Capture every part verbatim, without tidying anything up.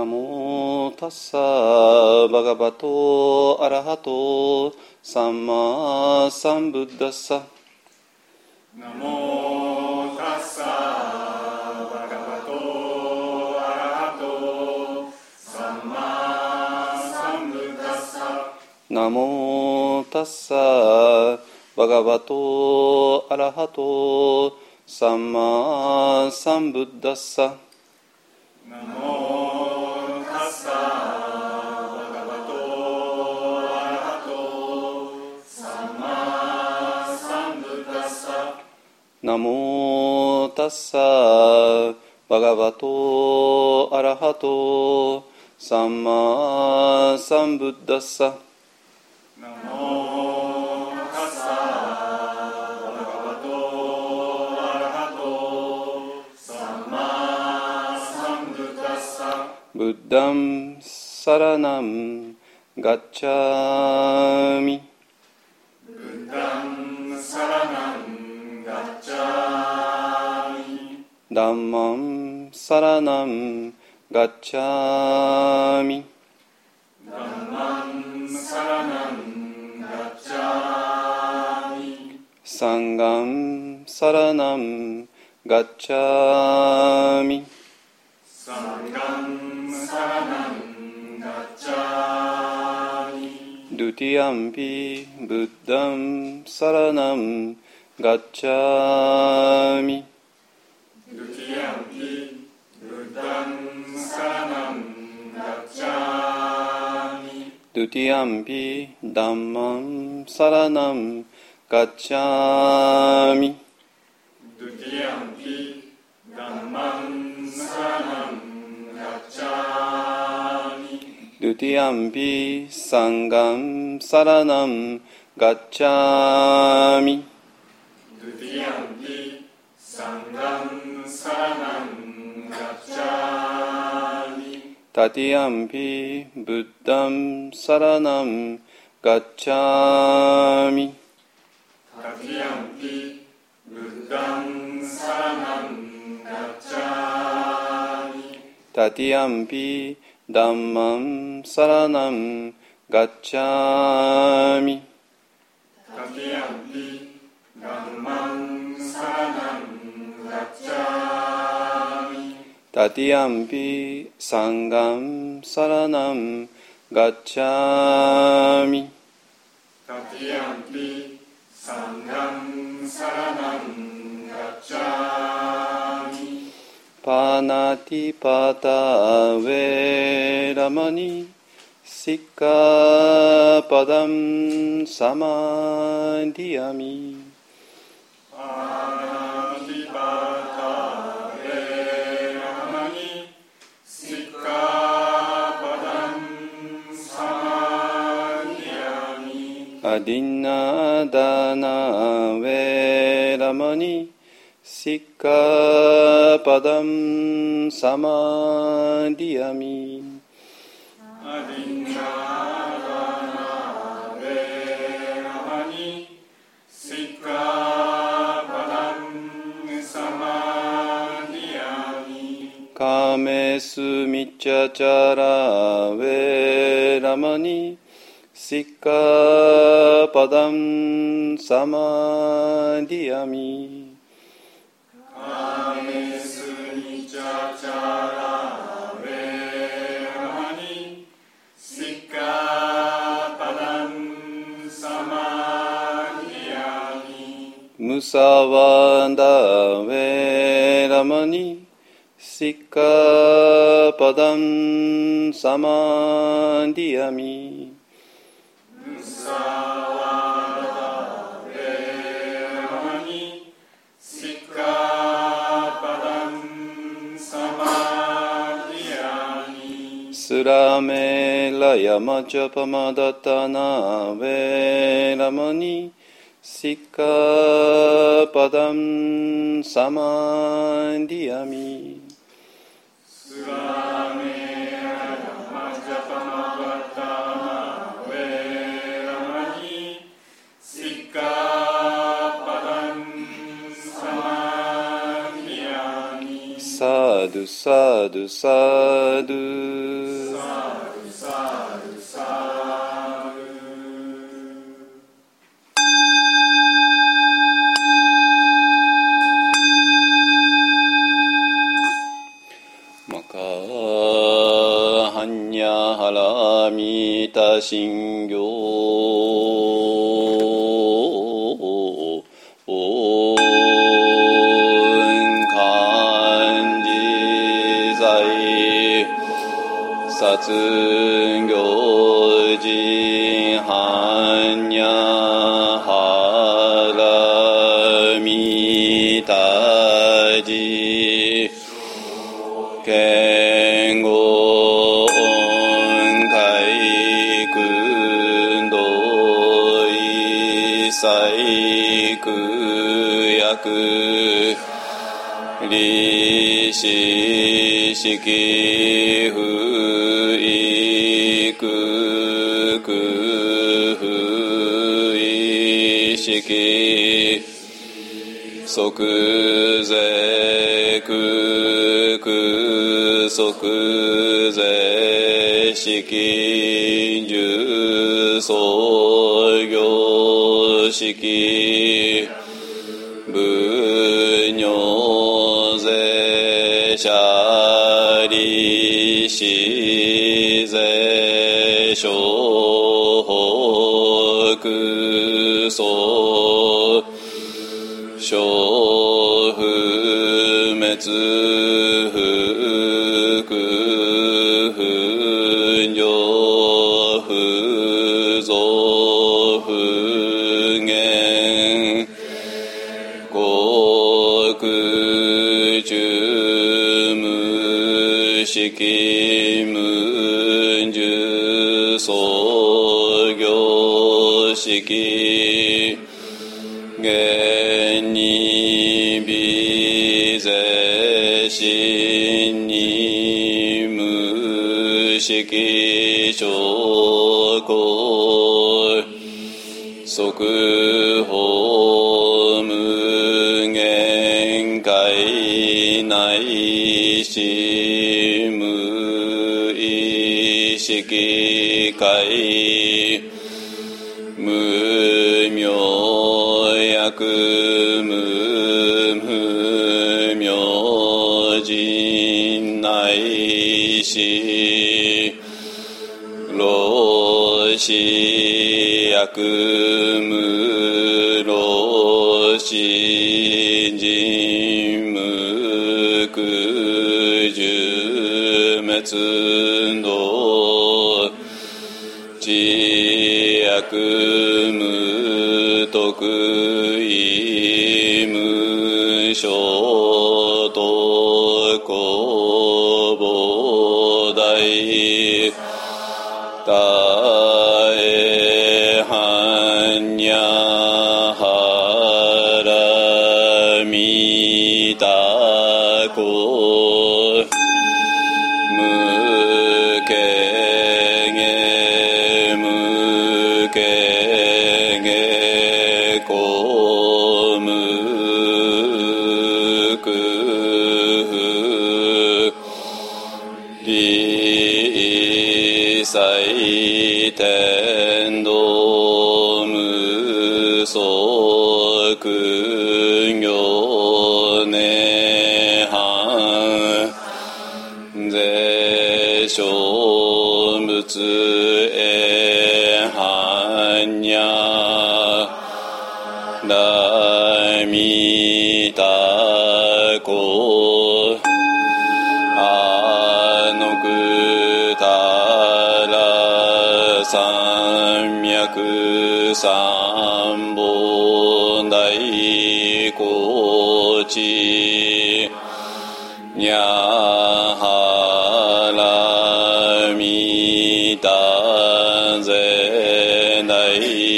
ナモタッサーバガバトアラハトサンマサンブッダッサ。 ナモタッサーバガバトアラハトサンマサンブッダッサ。 ナモタッサーバガバトアラハトサンマサンブッダッサ。 ナモタッサーバガバトアラハトサンマサンブッダッサ。 ナモタッサーバガバトアラハトサンマサンブッダッサ。 ナモタッサーバガバトアラハトサンマサンブッダッサ。 ブッダンサラナンガッチャミ。 ブッダンサラナンガッチャミ。 ダンマンサラナンガッチャミ。 ダンマンサラナンガッチャミ。 サンガンサラナンガッチャミ。 サンガンサラナンガッチャミ。 ドゥティアンピブッダンサラナンガッチャミ。 ドゥティアンピブッダンサラナンガッチャミ。 ドゥティアンピダンマンサラナンガッチャミ。 ドゥティアンピダンマンサラナンガッチャミ。 ドゥティアンピサンガンサラナンガッチャミ。 ドゥティアンピサンガンサラナンガッチャミ。 タティアンピブッダンサラナンガッチャミ。 タティアンピブッダンサラナンガッチャミ。 タティアンピダンマンサラナンガッチャミ。 タティアンピダンマンサラナンガッチャミ。 タティアンピサンガンサラナンガッチャミ。 タティアンピサンガンサラナンガッチャミ。 パナティパタウェラマニシッカパダンサマディアミ。 パナティパタウェラマニシッカパダンサマディアミ。 アディナダナウェラマニシッカパダンサマディアミ。 アディナダナウェラマニシッカパダンサマディアミ。 カメスミチャチャラウェラマニシッカパダンサマディアミ。 カメスニチャチャラウェラマニシッカパダンサマディアミ。 ムサワダウェラマニシッカパダンサマディアミ。 ムサワダウェラマニシッカパダンサマディアミ。 スラメラヤマチャパマダタナウェラマニシッカパダンサマディアミ。 スラメラヤマチャパマダタナウェラマニシッカパダンサマディアミ。 ササドゥサドゥサドゥマカハンニャハラミタシンギョオンカンジザイサツンギョジハンニャハラミタジ健吾海君道一切苦薬利子式不意苦苦不意識即税苦苦即税式重創業式部尿税者利子税諸北総諸不滅不不上不増不減国中無式無重創業式現に微税心に無識証拠即法無限界内し無意識界無明薬無無明人内し老死薬無老死人無苦十滅道知薬無徳意無所得公菩提大へ般若波羅蜜多故無形下無形下公無空理祭天道無足行涅槃税小仏へ般若大弥多故あのくたら三脈三本大高知にゃはらみたぜ大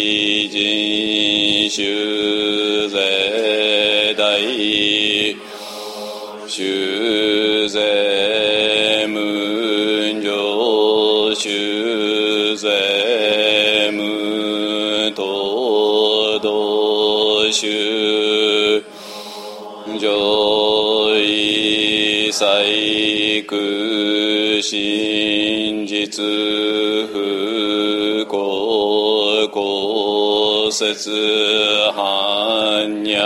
臣修税大修税無常修税無等道修上位細工真実不幸公説般若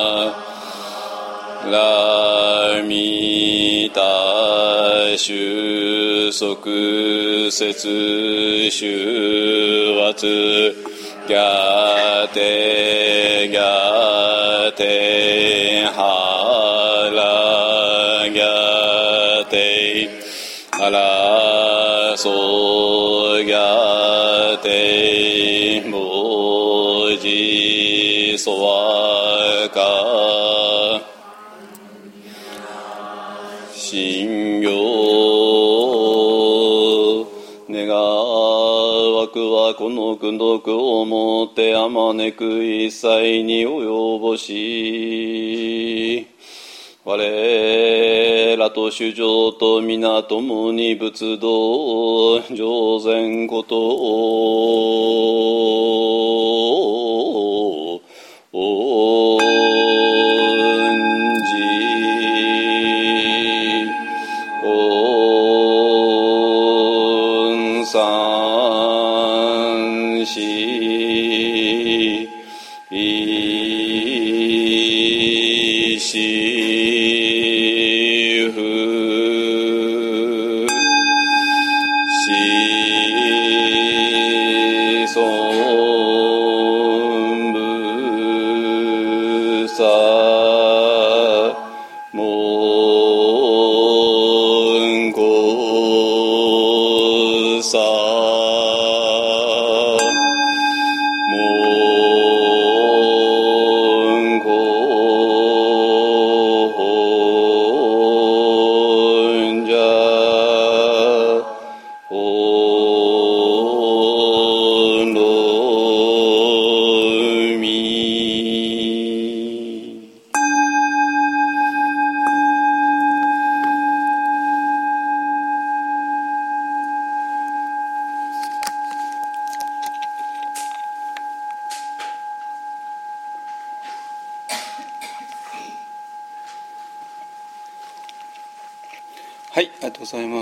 ラミタ収束節終圧ギャテギャテハラギャテアラソギャテモジソワカ信行願わくはこの功徳をもってあまねく一切に及ぼし我らと主情と皆共に仏道上善ことを恩じ恩賛ししふしそんぶさもんこさはい、ありがとうございます。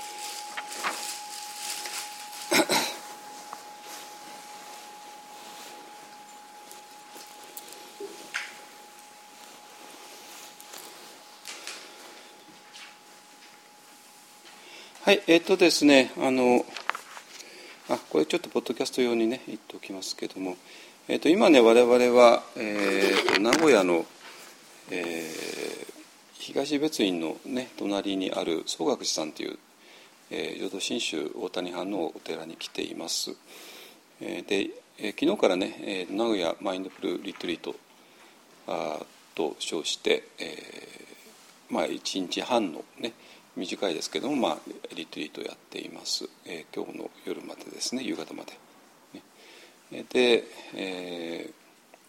はい、えっとですね、あの、あ、これちょっとポッドキャスト用にね、言っておきますけども、えっと、今ね、我々は、えー、と名古屋の、えー東別院の、ね、隣にある宗岳寺さんという、えー、浄土真宗大谷藩のお寺に来ています。えー、で、えー、昨日からね、えー、名古屋マインドフルリトリートあと称して、えー、まあいちにちはんのね短いですけども、まあ、リトリートをやっています。えー、今日の夜までですね、夕方まで。ね、で、えー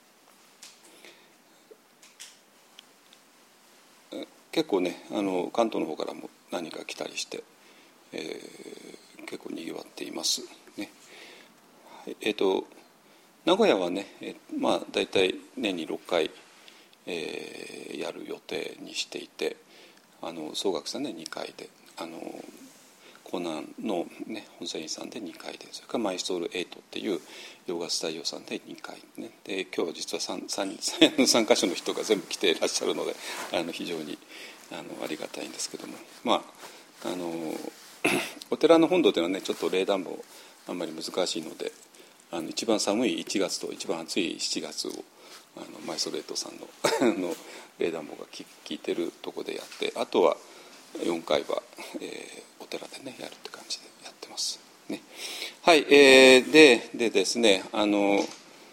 結構ねあの関東の方からも何か来たりして、えー、結構にぎわっています、ね。えーと、名古屋はね、えー、まあ大体年にろっかい、えー、やる予定にしていて、あの宗岳さんでにかいで、あの江南の、ね、本山院さんでにかいで、それからマイストールはちっていうヨガスタジオさんでにかい、ね、で今日は実は 3, 3, 3カ所の人が全部来ていらっしゃるので、あの非常にあのありがたいんですけども、まああのお寺の本堂というのはねちょっと冷暖房あんまり難しいので、あの一番寒いいちがつと一番暑いしちがつをあのマイストレートさん の, の冷暖房が効いてるところでやって、あとはよんかいは、えー、お寺でねやるって感じでやってますね。はい、えー、ででですね、あの何いっ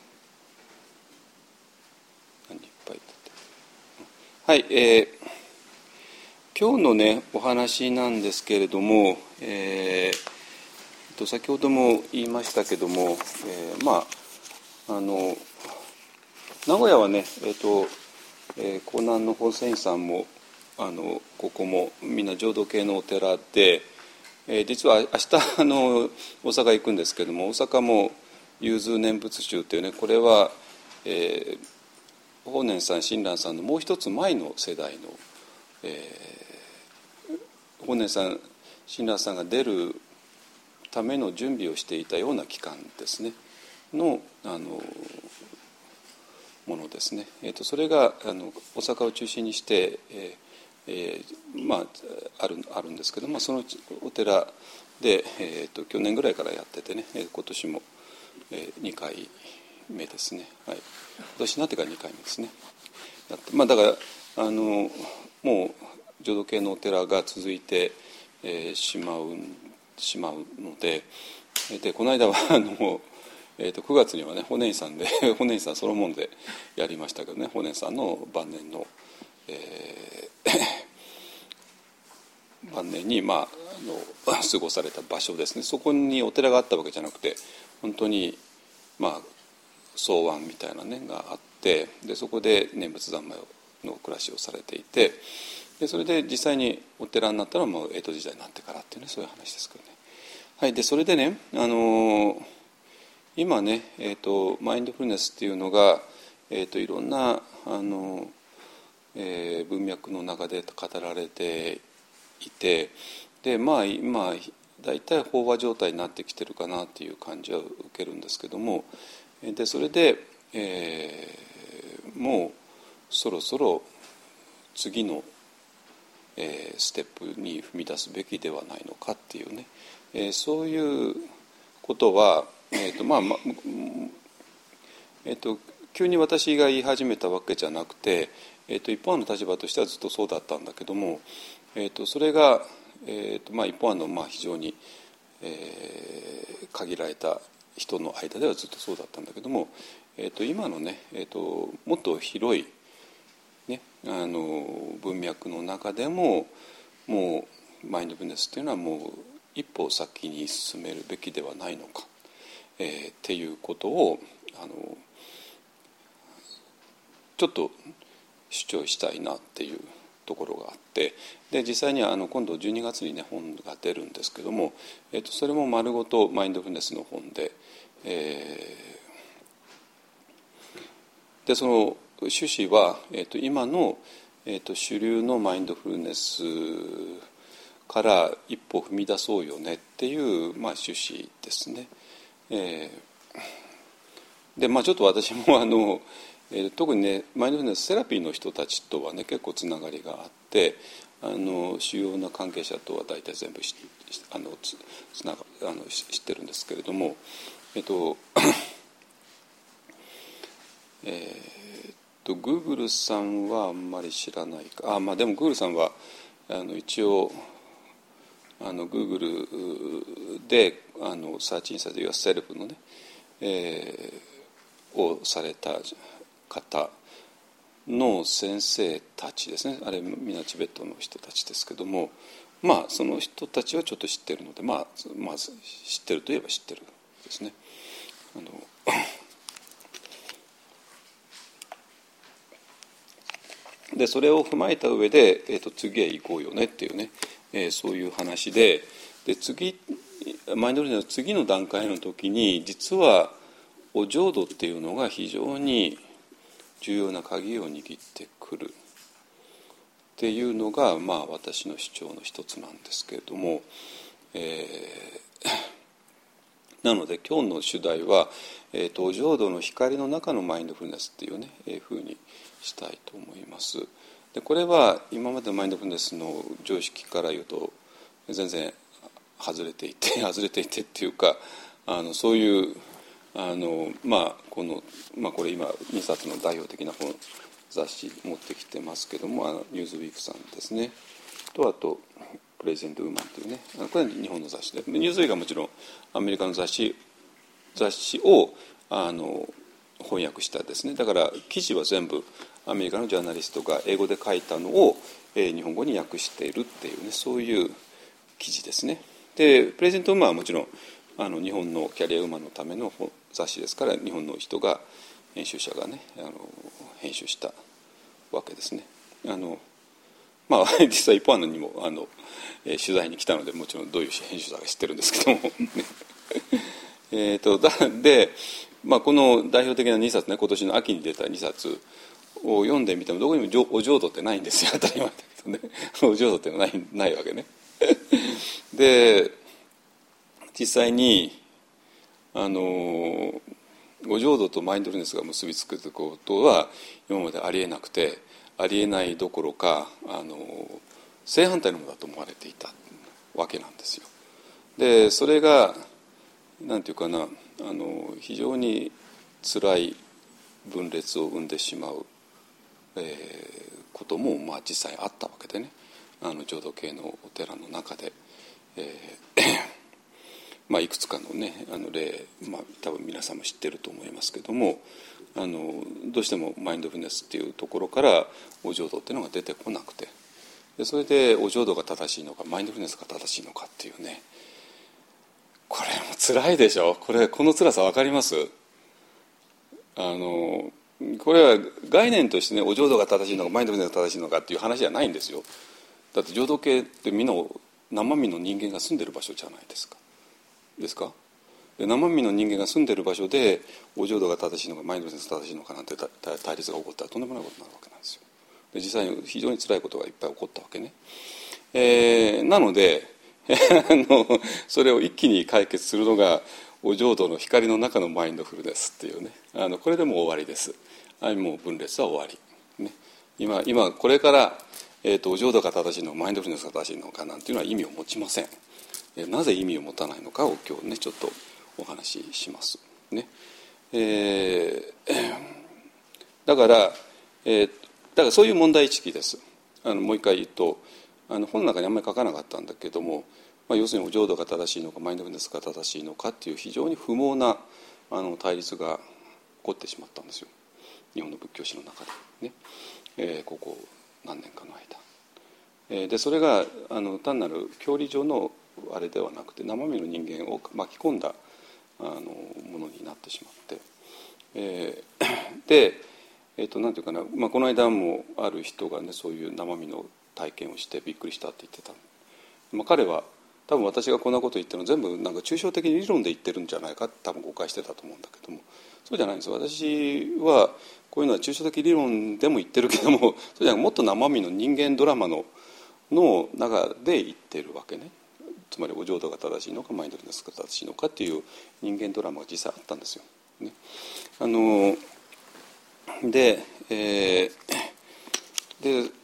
ぱいはい、えー、今日のねお話なんですけれども、えー、と先ほども言いましたけども、えー、まああの名古屋はね、えーとえー、江南の本山院さんもあのここもみんな浄土系のお寺で、えー、実は明日あの大阪行くんですけども、大阪も融通念仏宗というね、これは、えー、法然さん親鸞さんのもう一つ前の世代の、え法然さん親鸞さんが出るための準備をしていたような期間ですねのあのものですね。えー、とそれがあの大阪を中心にして、えーえーまあ、あるあるんですけど、まあ、そのお寺で、えー、と去年ぐらいからやっててね、今年も、えー、にかいめですね。はい、今年になってからにかいめですね。やって、まあ、だからあのもう浄土系のお寺が続いて、えー、しまうしまうので、でこの間はあの、えー、とくがつにはね法然さんで法然さんそのもんでやりましたけどね、法然さんの晩年の、えー、晩年に、まあ、あの過ごされた場所ですね。そこにお寺があったわけじゃなくて、本当にまあ草庵みたいなねがあって、でそこで念仏三昧の暮らしをされていて、でそれで実際にお寺になったのはもう江戸時代になってからっていうね、そういう話ですけどね。はい、でそれでね、あのー、今ね、えーと、マインドフルネスっていうのが、えーと、いろんな、あのーえー、文脈の中で語られていて、でまあ今大体飽和状態になってきてるかなっていう感じは受けるんですけども、でそれで、えー、もうそろそろ次のえー、ステップに踏み出すべきではないのかっていうね、えー、そういうことは、えーとまあまえー、と急に私が言い始めたわけじゃなくて、えー、と一方の立場としてはずっとそうだったんだけども、えー、とそれが、えーとまあ、一方のまあ非常に、えー、限られた人の間ではずっとそうだったんだけども、えー、と今のね、えー、ともっと広いね、あの文脈の中でももうマインドフルネスっていうのはもう一歩先に進めるべきではないのか、えー、っていうことをあのちょっと主張したいなっていうところがあって、で実際にはあの今度じゅうにがつにね本が出るんですけども、えー、とそれも丸ごとマインドフルネスの本で、えー、でその趣旨は、えー、と今の、えー、と主流のマインドフルネスから一歩踏み出そうよねっていう、まあ、趣旨ですね。えー、で、まあ、ちょっと私もあの、えー、特にねマインドフルネスセラピーの人たちとはね結構つながりがあって、あの主要な関係者とは大体全部しあのつつながあの知ってるんですけれども、えっ、ー、とえーグーグルさんはあんまり知らないか、あ、まあ、でもグーグルさんはあの一応あのグーグルであのサーチインサイドユアセルフのね、えー、をされた方の先生たちですね。あれみんなチベットの人たちですけども、まあその人たちはちょっと知ってるので、まあまず知ってるといえば知ってるですね。あのでそれを踏まえた上で、えー、と次へ行こうよねっていうね、えー、そういう話で、で次マインドフルネスの次の段階の時に実はお浄土っていうのが非常に重要な鍵を握ってくるっていうのが、まあ、私の主張の一つなんですけれども、えー、なので今日の主題は、えー、とお浄土の光の中のマインドフルネスっていうね、えー、ふうにしたいと思います。でこれは今までのマインドフルネスの常識から言うと全然外れていて外れていてっていうか、あのそういうあの、まあこのまあ、これ今にさつの代表的な本雑誌持ってきてますけども、あのニューズウィークさんですねと、あとプレゼントウーマンというね、これは日本の雑誌で、ニューズウィークはもちろんアメリカの雑誌雑誌をあの翻訳したですね。だから記事は全部アメリカのジャーナリストが英語で書いたのを、えー、日本語に訳しているっていうね、そういう記事ですね。でプレゼントウーマンはもちろんあの日本のキャリアウーマンのための雑誌ですから、日本の人が編集者がねあの編集したわけですね。あのまあ実際一般のにもあの、えー、取材に来たのでもちろんどういう編集者か知ってるんですけどもえっとだで、まあ、この代表的なにさつね、今年の秋に出たにさつを読んでみてもどこにもお浄土ってないんですよ。当たり前だけどねお浄土ってないないわけね。 で実際にあのお浄土とマインドフルネスが結びつくことは今までありえなくて、ありえないどころかあの正反対のものだと思われていたわけなんですよ。でそれがなんていうかな、あの非常に辛い分裂を生んでしまう、えー、こともまあ実際あったわけでね、あの浄土系のお寺の中で、えーまあ、いくつかのねあの例、まあ、多分皆さんも知ってると思いますけども、あのどうしてもマインドフルネスっていうところからお浄土っていうのが出てこなくて、でそれでお浄土が正しいのかマインドフルネスが正しいのかっていうね、これも辛いでしょ。これこの辛さ分かります？あのこれは概念としてね、お浄土が正しいのかマインドフルネスが正しいのかっていう話じゃないんですよ。だって浄土系ってみんな生身の人間が住んでる場所じゃないですか。ですか？で生身の人間が住んでる場所でお浄土が正しいのかマインドフルネスが正しいのかなんて対立が起こったらとんでもないことになるわけなんですよ。で実際に非常に辛いことがいっぱい起こったわけね。えー、なのであのそれを一気に解決するのがお浄土の光の中のマインドフルネスっていうね、あのこれでもう終わりです。はい、もう分裂は終わり、ね、今, 今これから、えーと、お浄土が正しいのかマインドフルネスが正しいのかなんていうのは意味を持ちません。えー、なぜ意味を持たないのかを今日ねちょっとお話しします、ねえー、だから、えー、だからそういう問題意識です。あのもう一回言うと、あの本の中にあんまり書かなかったんだけども、まあ、要するにお浄土が正しいのかマインドフルネスが正しいのかっていう非常に不毛なあの対立が起こってしまったんですよ、日本の仏教史の中でね、えー、ここ何年かの間、えー、でそれがあの単なる教理上のあれではなくて生身の人間を巻き込んだあのものになってしまって、えー、で、えー、となんていうかな、まあ、この間もある人がねそういう生身の体験をしてびっくりしたって言ってた、まあ、彼は多分私がこんなこと言ってるの全部なんか抽象的に理論で言ってるんじゃないかって多分誤解してたと思うんだけども、そうじゃないんですよ。私はこういうのは抽象的理論でも言ってるけども、そうじゃなくもっと生身の人間ドラマのの中で言ってるわけね。つまりお浄土が正しいのかマインドフルネスが正しいのかっていう人間ドラマが実際あったんですよ、ね、あので、えー、で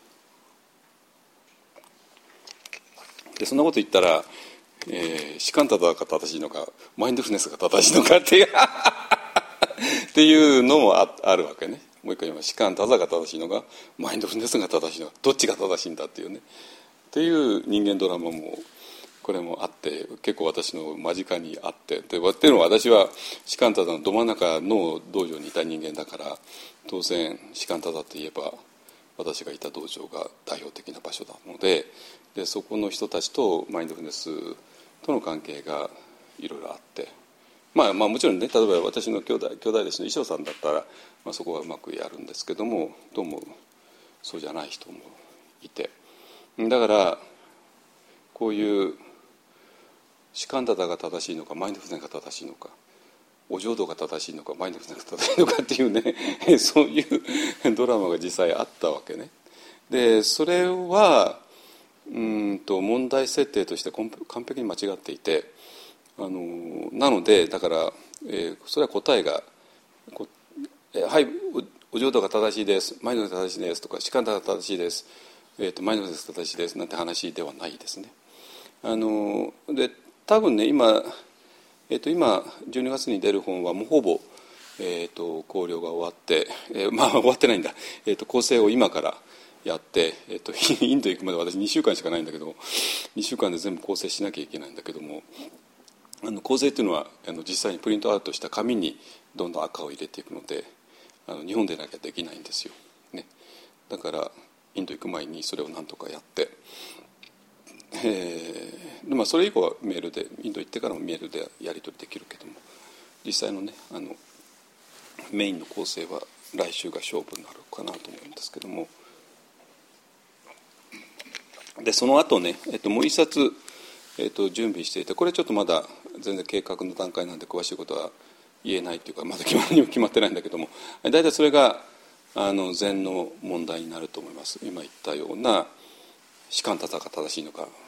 でそんなこと言ったら、えー、シカンタダが正しいのかマインドフルネスが正しいのかっていうっていうのも あ, あるわけね。もう一回言います。シカンタダが正しいのかマインドフルネスが正しいのかどっちが正しいんだっていうねっていう人間ドラマもこれもあって、結構私の間近にあって、でっていうのは私はシカンタダのど真ん中の道場にいた人間だから、当然シカンタダといえば私がいた道場が代表的な場所なので、でそこの人たちとマインドフルネスとの関係がいろいろあって、まあ、まあもちろんね、例えば私の兄弟兄弟弟子の衣装さんだったら、まあ、そこはうまくやるんですけども、どうもそうじゃない人もいて、だからこういうシカンタダが正しいのかマインドフルネスが正しいのか、お浄土が正しいのかマインドフルネスが正しいのかっていうねそういうドラマが実際あったわけね。でそれはうんと問題設定として完璧に間違っていて、あのなのでだから、えー、それは答えがこ、えー、はいお浄土が正しいですマインドフルネスが正しいですとかシカンタダが正しいです、えー、とマインドフルネスが正しいですなんて話ではないですね。あので多分ね 今,、えー、と今じゅうにがつに出る本はもうほぼ、えー、と考慮が終わって、えー、まあ終わってないんだ、えー、と構成を今からやって、えー、とインド行くまで私にしゅうかんしかないんだけどにしゅうかんで全部構成しなきゃいけないんだけども、あの構成っていうのはあの実際にプリントアウトした紙にどんどん赤を入れていくので、あの日本でなきゃできないんですよ、ね、だからインド行く前にそれをなんとかやって、えーでまあ、それ以降はメールでインド行ってからもメールでやり取りできるけども、実際のねあのメインの構成は来週が勝負になるかなと思うんですけども、でその後ね、えっと、もう一冊、えっと、準備していて、これちょっとまだ全然計画の段階なんで詳しいことは言えないというかまだ決まりにも決まってないんだけども、大体それがあの禅の問題になると思います。今言ったようなシカンタダが正しいのか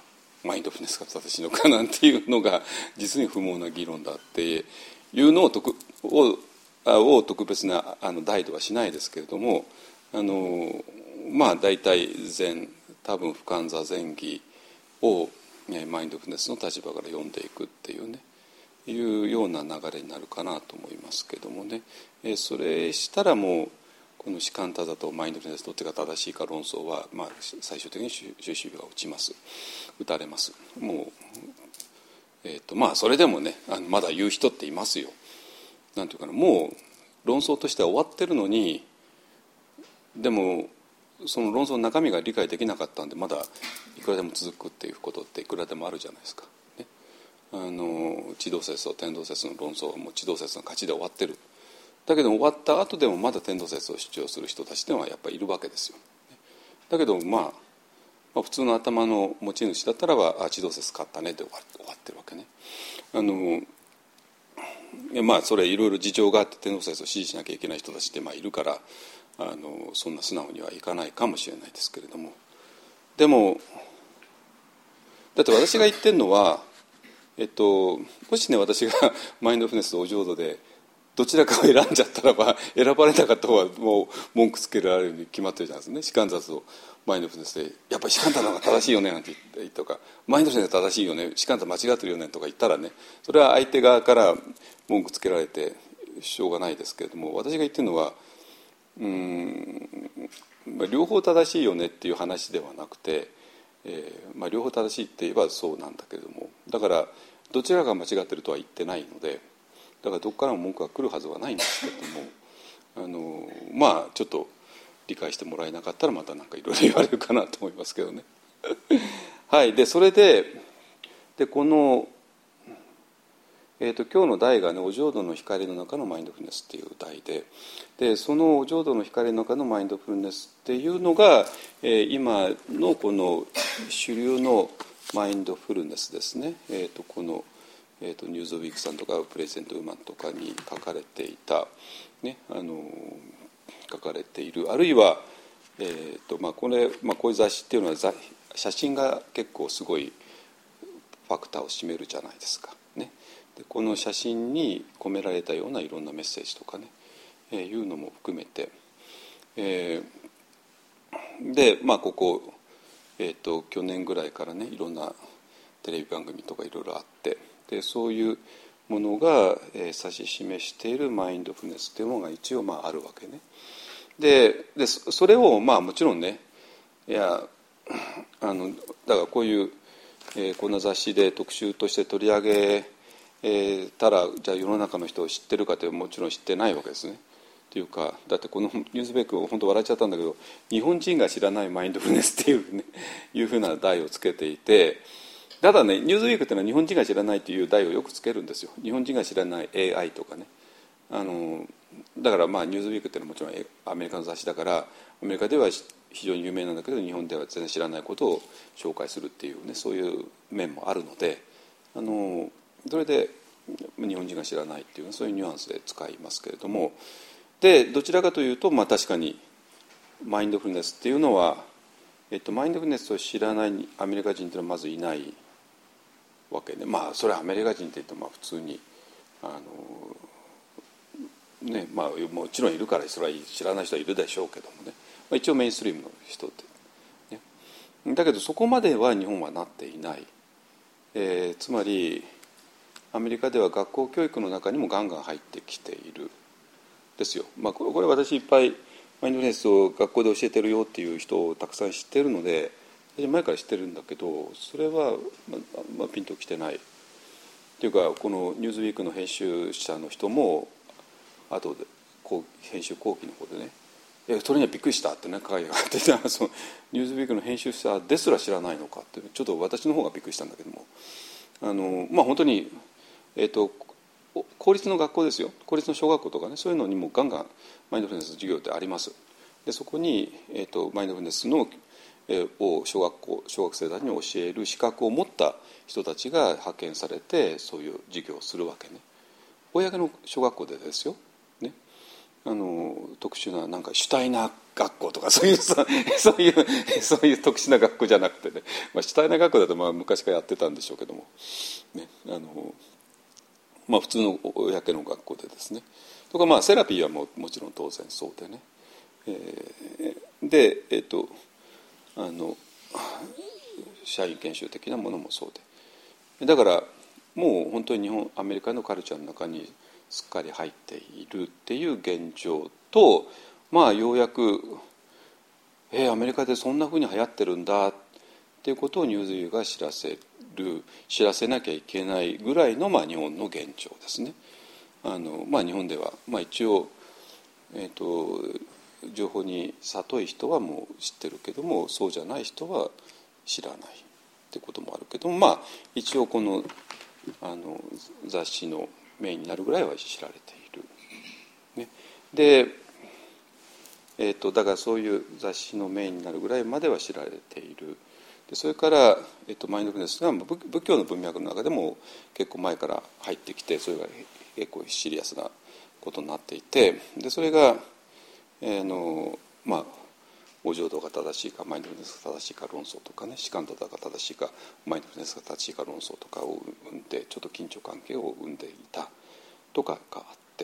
マインドフルネスが正しいのかなんていうのが実に不毛な議論だっていうのを特をを特別なあの態度はしないですけれども、あのまあ大体禅、多分不感座禅儀をマインドフルネスの立場から読んでいくっていうね、いうような流れになるかなと思いますけどもね。それしたらもうこの士官多座とマインドフルネスどっちが正しいか論争は、まあ、最終的に終止符が打ちます打たれます。もう、えーとまあ、それでもね、あのまだ言う人っていますよ。なんていうかな、もう論争としては終わってるのに、でもその論争の中身が理解できなかったんでまだいくらでも続くっていうことっていくらでもあるじゃないですか、ね、あの地動説と天動説の論争はもう地動説の勝ちで終わってる。だけど終わった後でもまだ天動説を主張する人たちではやっぱりいるわけですよ。だけど、まあ、まあ普通の頭の持ち主だったらばあ地動説勝ったねで終わってるわけね。あのまあそれいろいろ事情があって天動説を支持しなきゃいけない人たちってまあいるから、あのそんな素直にはいかないかもしれないですけれども、でもだって私が言ってるのは、えっと、もしね私がマインドフルネスとお浄土でどちらかを選んじゃったらば選ばれなかった方はもう文句つけられるに決まってるじゃないですかね。士官雑をマインドフルネスでやっぱり士官多の方が正しいよねなんて言ったとか、マインドフルネスが正しいよね、士官多間違ってるよねとか言ったらね、それは相手側から文句つけられてしょうがないですけれども、私が言ってるのはうーん、まあ、両方正しいよねっていう話ではなくて、えーまあ、両方正しいって言えばそうなんだけれども、だからどちらが間違ってるとは言ってないので、だからどこからも文句が来るはずはないんですけれども、あのまあちょっと理解してもらえなかったらまた何かいろいろ言われるかなと思いますけどねはい。でそれででこの、えー、と今日の題がね、お浄土の光の中のマインドフルネスっていう題で、でそのお浄土の光の中のマインドフルネスっていうのが、えー、今のこの主流のマインドフルネスですね。えー、とこのえー、とニューズウィークさんとかプレゼントウーマンとかに書かれていた、ね、あの書かれている、あるいは、えーとまあ これまあ、こういう雑誌っていうのは写真が結構すごいファクターを占めるじゃないですか、ね、でこの写真に込められたようないろんなメッセージとかね、えー、いうのも含めて、えー、でまあここ、えー、と去年ぐらいからねいろんなテレビ番組とかいろいろあって、でそういうものが、えー、指し示しているマインドフルネスというものが一応まああるわけね。で, でそれをまあもちろんね、いやあのだからこういう、えー、こんな雑誌で特集として取り上げ、えー、たらじゃあ世の中の人を知ってるかってもちろん知ってないわけですね。というかだってこのニュースベック本当笑っちゃったんだけど、日本人が知らないマインドフルネスっていう、ね、いうふうな題をつけていて、ただね、ニューズウィークっていうのは日本人が知らないという題をよくつけるんですよ。日本人が知らない エーアイ とかね。あのだからまあニューズウィークっていうのはもちろんアメリカの雑誌だから、アメリカでは非常に有名なんだけど日本では全然知らないことを紹介するっていうね、そういう面もあるので、あのそれで日本人が知らないっていうそういうニュアンスで使いますけれども、でどちらかというと、まあ、確かにマインドフルネスっていうのは、えっと、マインドフルネスを知らないアメリカ人っていうのはまずいないわけで、まあそれはアメリカ人って言ってもまあ普通にあの、ねまあ、もちろんいるからそれは知らない人はいるでしょうけどもね、まあ、一応メインストリームの人って、ね、だけどそこまでは日本はなっていない、えー、つまりアメリカでは学校教育の中にもガンガン入ってきているですよ。まあ、これ、これ私いっぱいマインドフルネスを学校で教えてるよっていう人をたくさん知ってるので、前から知ってるんだけど、それは、まあまあ、ピンときてないっていうか、このニューズウィークの編集者の人もあとでこう編集後期の方でね、いやそれにはびっくりしたってね書いてあって、そのニューズウィークの編集者ですら知らないのかって、ちょっと私の方がびっくりしたんだけども、あのまあ本当に、えーと公立の学校ですよ、公立の小学校とかね、そういうのにもガンガンマインドフルネスの授業ってあります。でそこに、えーとマインドフルネスのを小学校小学生たちに教える資格を持った人たちが派遣されてそういう授業をするわけね。公の小学校でですよ、ね、あの特殊ななんかシュタイナー学校とかそういうそういうそういう特殊な学校じゃなくてね、まあ、シュタイナー学校だとまあ昔からやってたんでしょうけども、ね、あのまあ普通の公の学校でですね、とかまあセラピーはももちろん当然そうでね、えー、でえっ、ー、とあの社員研修的なものもそうで、だからもう本当に日本アメリカのカルチャーの中にすっかり入っているっていう現状と、まあようやくえー、アメリカでそんなふうに流行ってるんだっていうことをニューズユーが知らせる知らせなきゃいけないぐらいの、まあ、日本の現状ですね。あの、まあ、日本では、まあ、一応、えーと、情報に疎い人はもう知ってるけどもそうじゃない人は知らないってこともあるけども、まあ一応この、あの雑誌のメインになるぐらいは知られている、ね、でえー、とだからそういう雑誌のメインになるぐらいまでは知られている。でそれから、えー、とマインドフルネスが仏教の文脈の中でも結構前から入ってきて、それが結構シリアスなことになっていて、でそれが、えーのまあ、お浄土が正しいかマインドフルネスが正しいか論争とかね、士官多々が正しいかマインドフルネスが正しいか論争とかを生んで、ちょっと緊張関係を生んでいたとかがあって、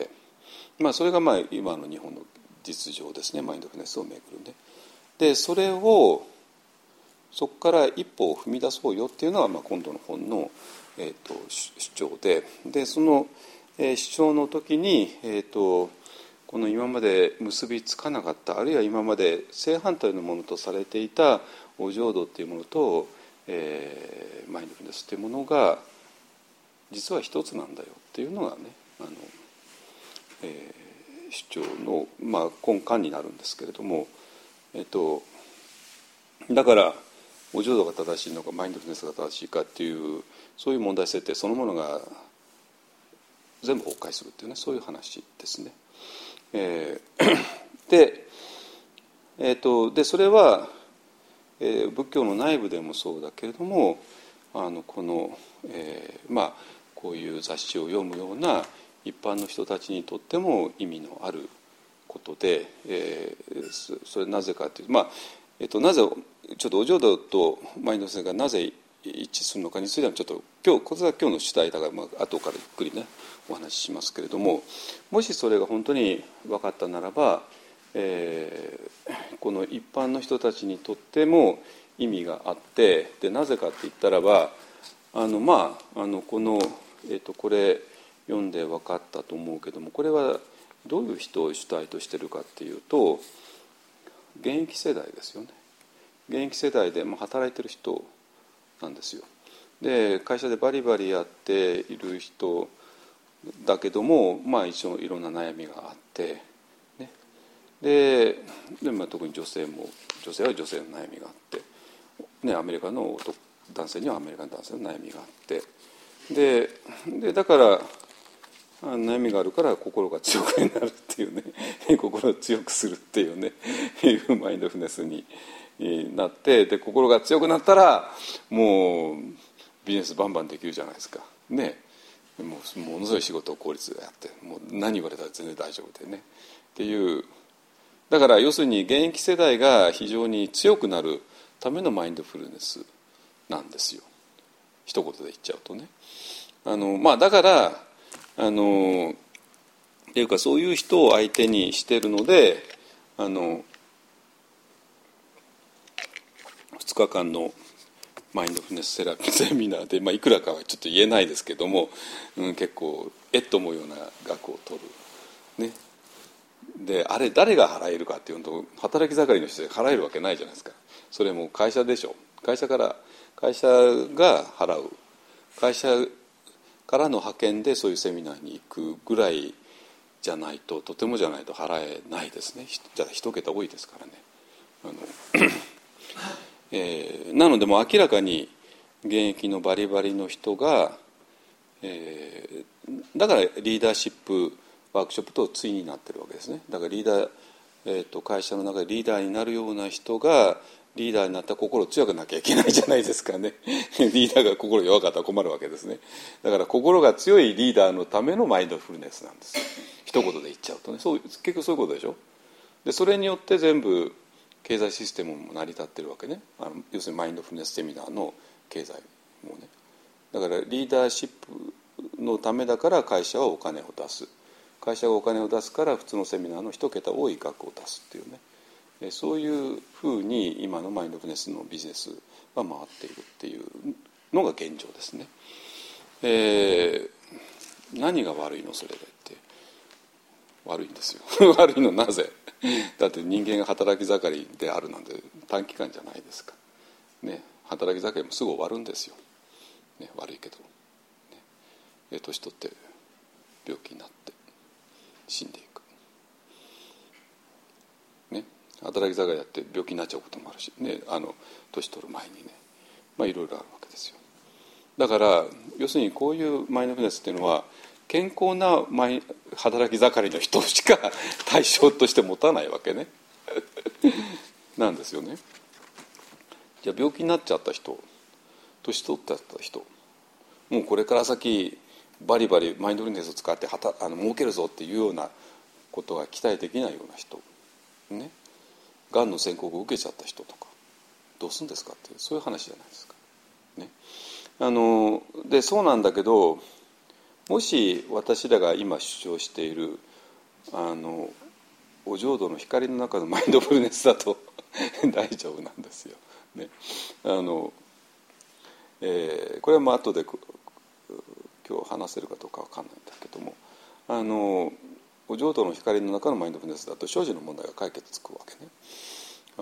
まあ、それがまあ今の日本の実情ですね、マインドフルネスをめぐるね。でそれをそこから一歩を踏み出そうよっていうのは、まあ、今度の本の、えー、と主張で、でその、えー、主張の時に、えー、とこの今まで結びつかなかった、あるいは今まで正反対のものとされていたお浄土っていうものと、えー、マインドフルネスっていうものが実は一つなんだよっていうのがね、あの、えー主張の、まあ、根幹になるんですけれども、えっと、だからお浄土が正しいのかマインドフルネスが正しいかっていうそういう問題設定そのものが全部崩壊するっていうね、そういう話ですね。えー、で、えー、とでそれは、えー、仏教の内部でもそうだけれども、あのこの、えー、まあこういう雑誌を読むような一般の人たちにとっても意味のあることで、えー、それなぜかというと、まあえー、となぜちょっとお浄土とマインドフルネスがなぜ一致するのかについてはちょっと今日これは今日の主題だから、まあ後からゆっくりねお話ししますけれども、もしそれが本当に分かったならば、えー、この一般の人たちにとっても意味があって、でなぜかって言ったらば、あのまああのこの、えー、とこれ読んで分かったと思うけども、これはどういう人を主体としているかっていうと、現役世代ですよね。現役世代で、まあ、働いてる人なんですよ。で会社でバリバリやっている人だけども、まあ一応いろんな悩みがあって、ね、でで、まあ、特に女性も女性は女性の悩みがあって、ね、アメリカの男性にはアメリカの男性の悩みがあって、ででだから悩みがあるから心が強くなるっていうね心を強くするっていうねいうマインドフルネスになって、で心が強くなったらもうビジネスバンバンできるじゃないですかね。もうものすごい仕事を効率でやって、もう何言われたら全然大丈夫でねっていう、だから要するに現役世代が非常に強くなるためのマインドフルネスなんですよ、一言で言っちゃうとね。あのまあだからあのっていうかそういう人を相手にしてるので、あのふつかかんのマインドフルネスセラピーセミナーで、まあ、いくらかはちょっと言えないですけども、うん、結構えっと思うような額を取る、ね、であれ誰が払えるかっていうと、働き盛りの人で払えるわけないじゃないですか。それも会社でしょ、会社から会社が払う、会社からの派遣でそういうセミナーに行くぐらいじゃないと、とてもじゃないと払えないですね。じゃあ一桁多いですからね。あのえー、なのでもう明らかに現役のバリバリの人が、えー、だからリーダーシップワークショップと対になってるわけですね。だからリーダー、えー、と会社の中でリーダーになるような人がリーダーになったら心強くなきゃいけないじゃないですかねリーダーが心弱かったら困るわけですね。だから心が強いリーダーのためのマインドフルネスなんです、一言で言っちゃうとね。そう結局そういうことでしょ。 でそれによって全部経済システムも成り立ってるわけね。あの要するにマインドフルネスセミナーの経済もね。だからリーダーシップのためだから会社はお金を出す、会社がお金を出すから普通のセミナーの一桁多い額を出すっていうね、そういうふうに今のマインドフルネスのビジネスが回っているっていうのが現状ですね。えー、何が悪いのそれでって、悪いんですよ悪いのなぜだって人間が働き盛りであるなんて短期間じゃないですか、ね、働き盛りもすぐ終わるんですよ、ね、悪いけど、ね、年取って病気になって死んでいく、ね、働き盛りだって病気になっちゃうこともあるし、ね、あの年取る前にね、まあいろいろあるわけですよ。だから要するにこういうマインドフルネスっていうのは健康な働き盛りの人しか対象として持たないわけねなんですよね。じゃあ病気になっちゃった人、年取っちゃった人、もうこれから先バリバリマインドフルネスを使ってはたあの儲けるぞっていうようなことが期待できないような人、ね、がんの宣告を受けちゃった人とかどうするんですかっていう、そういう話じゃないですか、ね、あのでそうなんだけど、もし私らが今主張しているあのお浄土の光の中のマインドフルネスだと大丈夫なんですよ、ね、あの、えー、これはまあ後で今日話せるかどうかわかんないんだけども、あのお浄土の光の中のマインドフルネスだと生死の問題が解決つくわけね。あ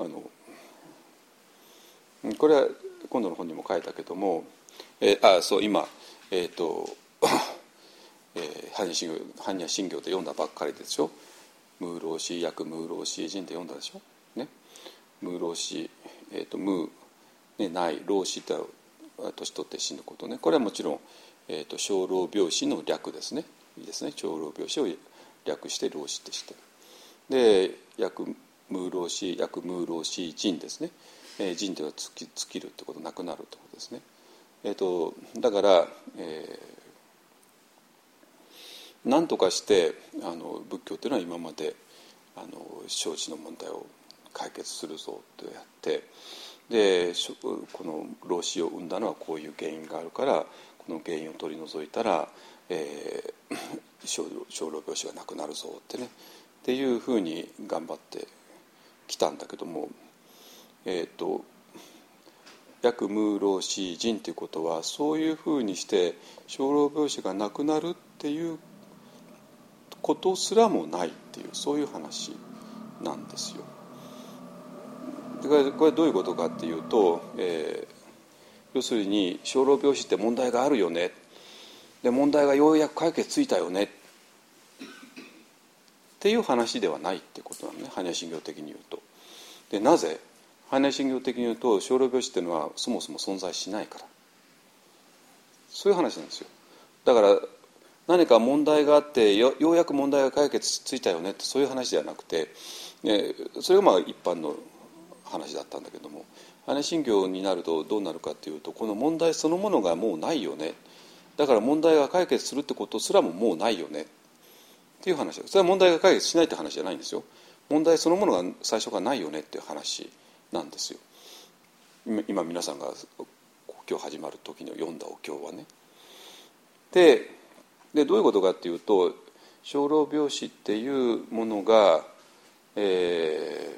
のこれは今度の本にも書いたけども、えー、あそう今えっ、ー、とえー、般若心経般若心経で読んだばっかりでしょ。ムーローシー薬ムーローシー人って読んだでしょ、ね、ムーローシー、えー、とムー、ね、ない老死って年取って死ぬことね。これはもちろん、えー、と生老病死の略ですね。いいですね、生老病死を略して老死ってしてで薬ムーローシー薬ムーローシー人ですね、えー、人では尽き、尽きるってこと、なくなるってことですね。えー、とだから、えー何とかしてあの仏教というのは今まであの生死の問題を解決するぞとやって、でこの老死を生んだのはこういう原因があるから、この原因を取り除いたら、えー、生老病死がなくなるぞってねっていうふうに頑張ってきたんだけども、えっと薬無老死人ということはそういうふうにして生老病死がなくなるっていうことすらもないっていう、そういう話なんですよ。でこれ、これどういうことかっていうと、えー、要するに生老病死って問題があるよね、で問題がようやく解決ついたよねっていう話ではないってことなのね、般若心経的に言うと。でなぜ般若心経的に言うと生老病死っていうのはそもそも存在しないから、そういう話なんですよ。だから何か問題があってようやく問題が解決ついたよねって、そういう話ではなくて、ね、それがまあ一般の話だったんだけども、般若心経になるとどうなるかっていうと、この問題そのものがもうないよね、だから問題が解決するってことすらももうないよねっていう話です。それは問題が解決しないって話じゃないんですよ。問題そのものが最初からないよねっていう話なんですよ。今, 今皆さんが今日始まる時に読んだお経はね。ででどういうことかっていうと、生老病死っていうものが、え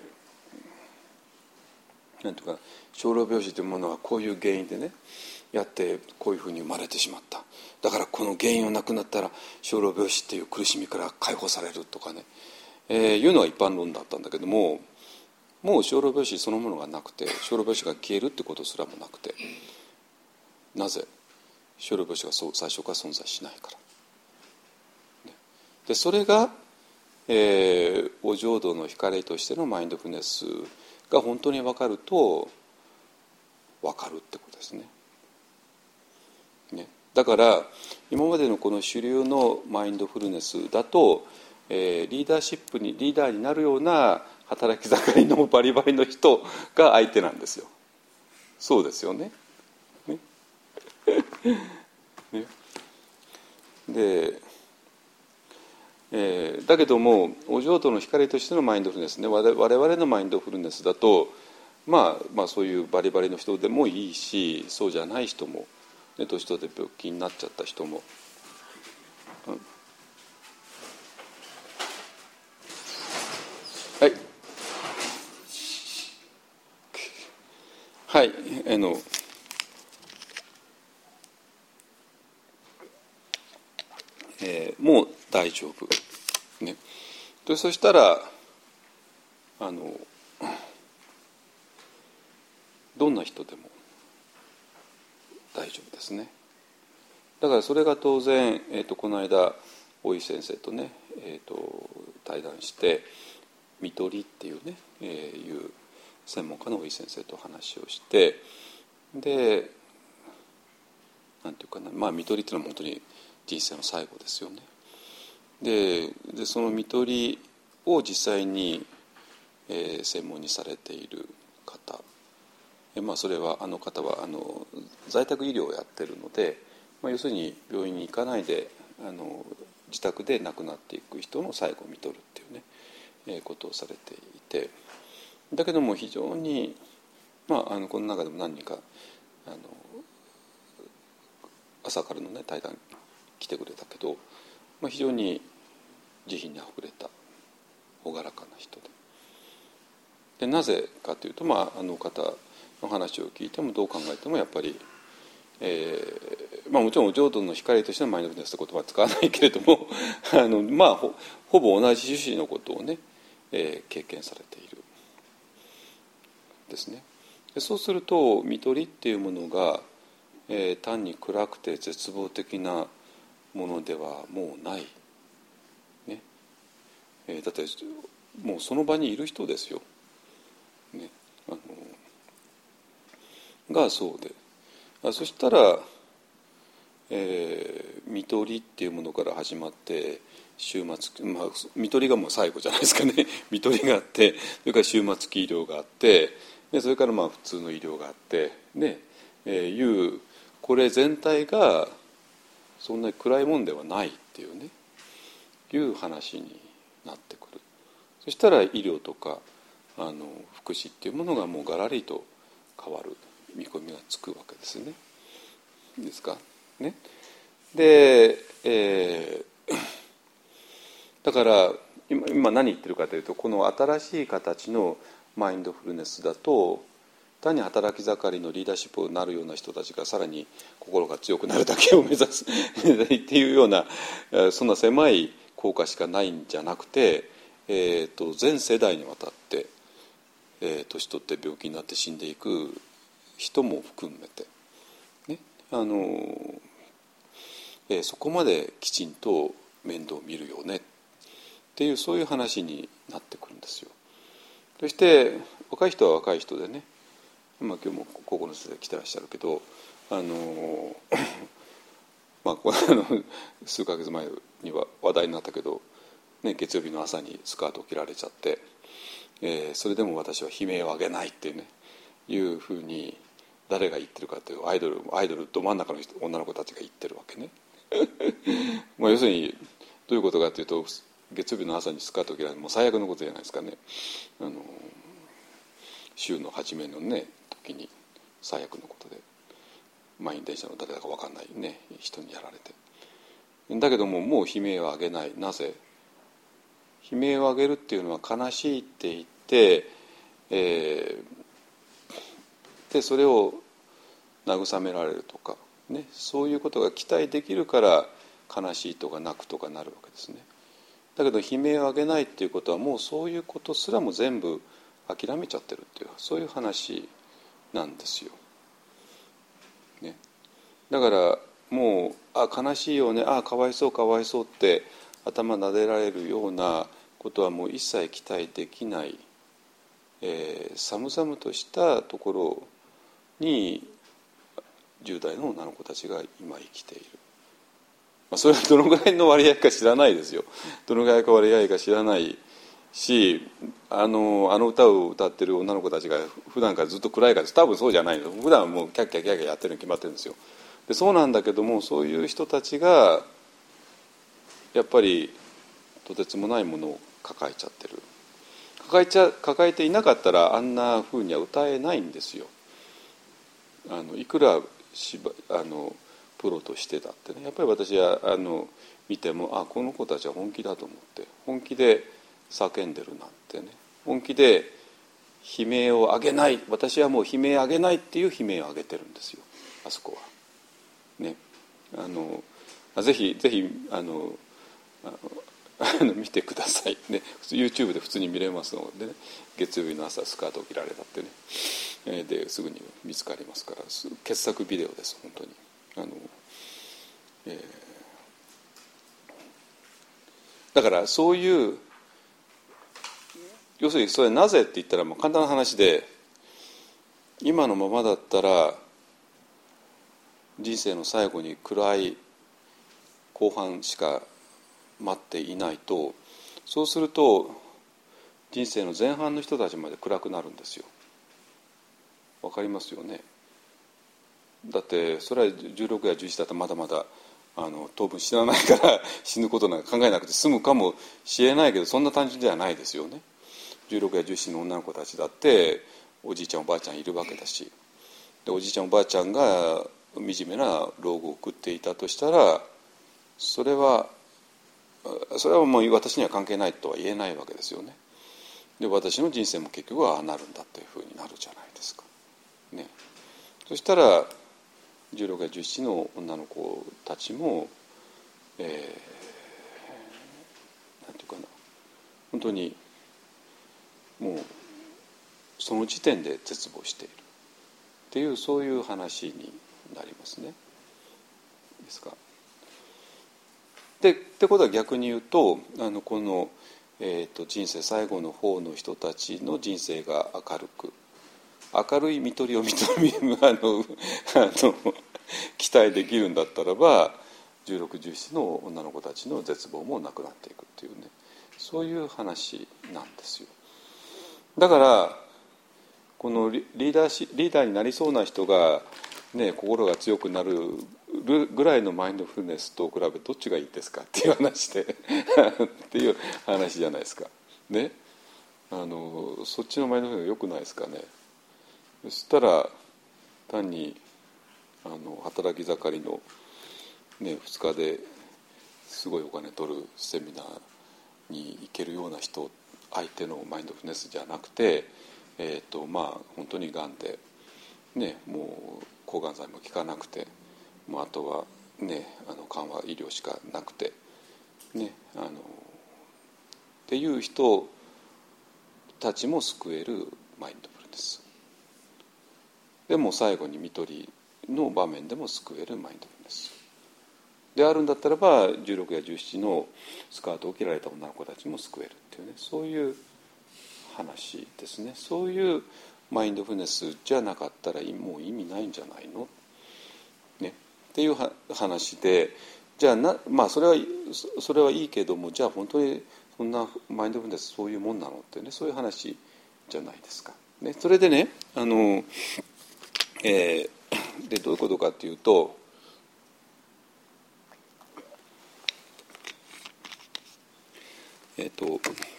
ー、なんていうか、生老病死というものはこういう原因でねやってこういうふうに生まれてしまった、だからこの原因がなくなったら生老病死っていう苦しみから解放されるとかね、えー、いうのが一般論だったんだけども、もう生老病死そのものがなくて、生老病死が消えるってことすらもなくて、なぜ生老病死が最初から存在しないから。でそれが、えー、お浄土の光としてのマインドフルネスが本当に分かると分かるってことですね。ね、だから今までのこの主流のマインドフルネスだと、えー、リーダーシップにリーダーになるような働き盛りのバリバリの人が相手なんですよ。そうですよね。ねねでえー、だけどもお浄土の光としてのマインドフルネスね、我々のマインドフルネスだと、まあ、まあそういうバリバリの人でもいいし、そうじゃない人も、ね、年取って病気になっちゃった人も、うん、はいはい、あのえー、もう大丈夫、ね、でそしたらあのどんな人でも大丈夫ですね。だからそれが当然、えー、とこの間大井先生とね、えー、と対談して看取りっていうね、えー、いう専門家の大井先生と話をして、でなんていうかな、まあ看取りっていうのは本当に人生の最後ですよね。で, でその看取りを実際に、えー、専門にされている方、えまあ、それはあの方はあの在宅医療をやってるので、まあ、要するに病院に行かないであの自宅で亡くなっていく人の最後を看取るっていうね、えー、ことをされていて、だけども非常に、まあ、あのこの中でも何人かあの朝からのね対談来てくれたけど、まあ、非常に慈悲にあふれた朗らかな人で、でなぜかというと、まあ、あの方の話を聞いてもどう考えてもやっぱり、えーまあ、もちろんお浄土の光としてのマインドフルネスって言葉は使わないけれどもあの、まあ、ほ, ほぼ同じ趣旨のことをね、えー、経験されているですね。でそうすると看取りっていうものが、えー、単に暗くて絶望的なものではもうない、ねえー、だってもうその場にいる人ですよ、ね、あのがそうで、あそしたら、えー、看取りっていうものから始まって終末、まあ、看取りがもう最後じゃないですかね看取りがあって、それから終末期医療があって、でそれからまあ普通の医療があってね、えー、いうこれ全体がそんなに暗いもんではないっていうねいう話になってくる。そしたら医療とかあの福祉っていうものがもうガラリと変わる見込みがつくわけですね。いいですかね。で、えー、だから今、今何言ってるかというと、この新しい形のマインドフルネスだと単に働き盛りのリーダーシップになるような人たちがさらに心が強くなるだけを目指すっていうようなそんな狭い効果しかないんじゃなくて、えー、と全世代にわたって、えー、年取って病気になって死んでいく人も含めて、ね、あの、えー、そこまできちんと面倒を見るよねっていうそういう話になってくるんですよ。そして若い人は若い人でね、まあ、今日も高校の先生来てらっしゃるけど、あのまあ、あの数ヶ月前には話題になったけど、ね、月曜日の朝にスカートを切られちゃって、えー、それでも私は悲鳴を上げないっていうねいうふうに誰が言ってるかというとアイドルアイドルど真ん中の人女の子たちが言ってるわけねまあ要するにどういうことかというと、月曜日の朝にスカートを切られるもう最悪のことじゃないですかね。あの週の初めのね時に最悪のことで満員電車の誰だか分かんないね人にやられて、だけどももう悲鳴を上げない。なぜ？悲鳴を上げるっていうのは悲しいって言って、えー、でそれを慰められるとか、ね、そういうことが期待できるから悲しいとか泣くとかなるわけですね。だけど悲鳴を上げないっていうことはもうそういうことすらも全部諦めちゃってるっていうそういう話なんですよ、ね、だからもうあ悲しいよね、あかわいそうかわいそうって頭撫でられるようなことはもう一切期待できない、えー、寒々としたところにじゅう代の女の子たちが今生きている。まあ、それはどのぐらいの割合か知らないですよ。どのぐらいか割合か知らないし、あの、あの歌を歌ってる女の子たちが普段からずっと暗いから多分そうじゃないの。普段はもうキャッキャキャッキャやってるに決まってるんですよ。でそうなんだけども、そういう人たちがやっぱりとてつもないものを抱えちゃってる。抱えちゃ抱えていなかったらあんなふうには歌えないんですよ。あのいくらしばあのプロとしてだってね、やっぱり私はあの見ても、あ、この子たちは本気だと思って、本気で叫んでるなんてね、本気で悲鳴を上げない、私はもう悲鳴上げないっていう悲鳴を上げてるんですよ、あそこはね。あのぜひぜひあのあの見てくださいね。YouTube で普通に見れますのでね、月曜日の朝スカートを着られたってね、えー、ですぐに見つかりますから、傑作ビデオです本当に。あの、えー、だからそういう要するにそれなぜって言ったらもう簡単な話で、今のままだったら人生の最後に暗い後半しか待っていないと、そうすると人生の前半の人たちまで暗くなるんですよ。わかりますよね。だってそれはじゅうろくやじゅういちだったらまだまだあの当分死なないから死ぬことなんか考えなくて済むかもしれないけど、そんな単純ではないですよね。じゅうろくやじゅうななの女の子たちだっておじいちゃんおばあちゃんいるわけだし、でおじいちゃんおばあちゃんが惨めな老後を送っていたとしたら、それはそれはもう私には関係ないとは言えないわけですよね。で私の人生も結局はああなるんだっていうふうになるじゃないですか、ね。そしたらじゅうろくやじゅうななの女の子たちも、えー、なんていうかな、本当にもうその時点で絶望しているっていう、そういう話になりますね。ですか。でってことは逆に言うと、あのこの、えー、と人生最後の方の人たちの人生が明るく、明るい看取りを認めあのあの期待できるんだったらば、じゅうろく、じゅうななの女の子たちの絶望もなくなっていくっていうね、そういう話なんですよ。だからこのリーダーしリーダーになりそうな人が、ね、心が強くなるぐらいのマインドフルネスと比べてどっちがいいですかっていう話でっていう話じゃないですかね。あのそっちのマインドフルネス良くないですかね。そしたら単にあの働き盛りの、ね、ふつかですごいお金取るセミナーに行けるような人相手のマインドフルネスじゃなくて、えーとまあ、本当にがんで、ね、もう抗がん剤も効かなくて、もうあとは、ね、あの緩和医療しかなくて、ね、あのっていう人たちも救えるマインドフルネスでも、最後に看取りの場面でも救えるマインドフルネスであるんだったらば、じゅうろくやじゅうななのスカートを着られた女の子たちも救えるっていうね、そういう話ですね。そういうマインドフルネスじゃなかったらもう意味ないんじゃないの、ね、っていう話で、じゃあな、まあ、それはそれはいいけども、じゃあ本当にそんなマインドフルネスそういうもんなのってね、そういう話じゃないですか、ね。それでね、あの、えー、でどういうことかっていうと、えっと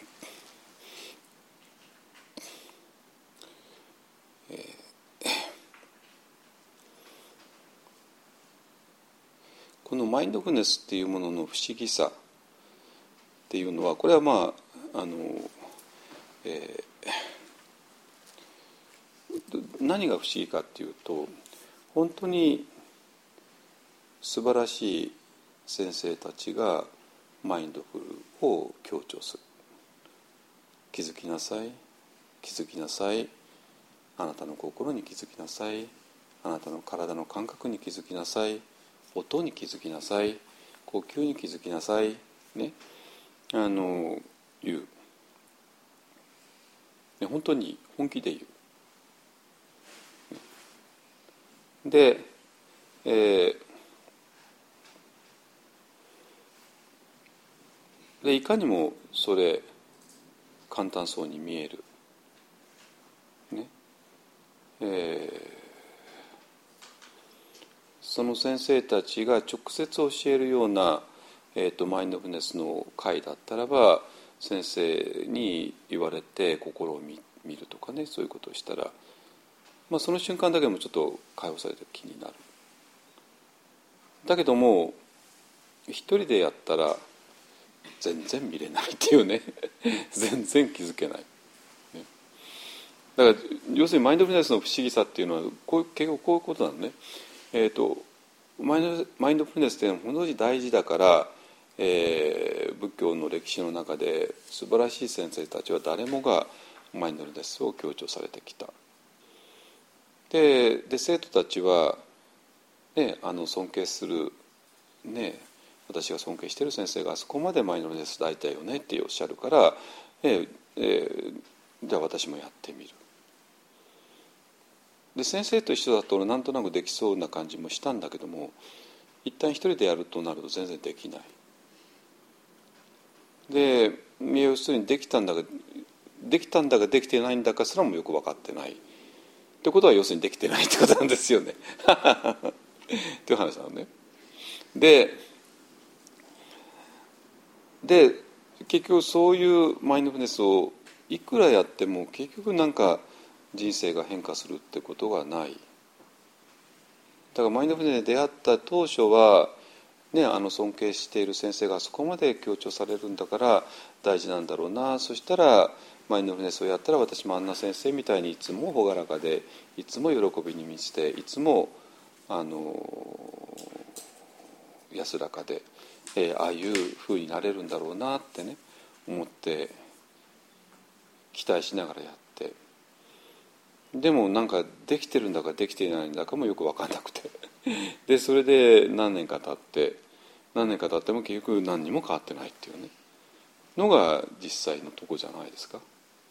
このマインドフルネスっていうものの不思議さっていうのは、これはまああの、えー、何が不思議かっていうと、本当に素晴らしい先生たちがマインドフルを強調する。気づきなさい、気づきなさい、あなたの心に気づきなさい、あなたの体の感覚に気づきなさい、音に気づきなさい、呼吸に気づきなさい、ね、あの言う、ね、本当に本気で言う。で、えー、でいかにもそれ簡単そうに見える、ねえー、その先生たちが直接教えるような、 えーと、マインドフルネスの会だったらば先生に言われて心を 見, 見るとかね、そういうことをしたら、まあ、その瞬間だけでもちょっと解放された気になる。だけども一人でやったら全然見れないっていうね全然気づけない、ね、だから要するにマインドフルネスの不思議さっていうのはこう結構こういうことなのね。えーとマインド、マインドフルネスっていうのは本当に大事だから、えー、仏教の歴史の中で素晴らしい先生たちは誰もがマインドフルネスを強調されてきた。で、で生徒たちは、ね、あの尊敬する、ね、私が尊敬している先生があそこまでマインドフルネス大体よねっておっしゃるから、えーえー、じゃあ私もやってみる。で先生と一緒だとなんとなくできそうな感じもしたんだけども、一旦一人でやるとなると全然できない。で要するにできたんだができたんだができてないんだかすらもよく分かってないってことは要するにできてないってことなんですよねっていう話なのね。でで結局そういうマインドフルネスをいくらやっても結局なんか人生が変化するってことがない。だからマインドフルネスで出会った当初は、ね、あの尊敬している先生がそこまで強調されるんだから大事なんだろうな。そしたらマインドフルネスをやったら私もあんな先生みたいにいつも朗らかでいつも喜びに満ちていつもあの安らかで、えー、ああいう風になれるんだろうなってね思って期待しながらやって、でもなんかできてるんだかできていないんだかもよく分かんなくてでそれで何年か経って何年か経っても結局何にも変わってないっていうねのが実際のとこじゃないですか。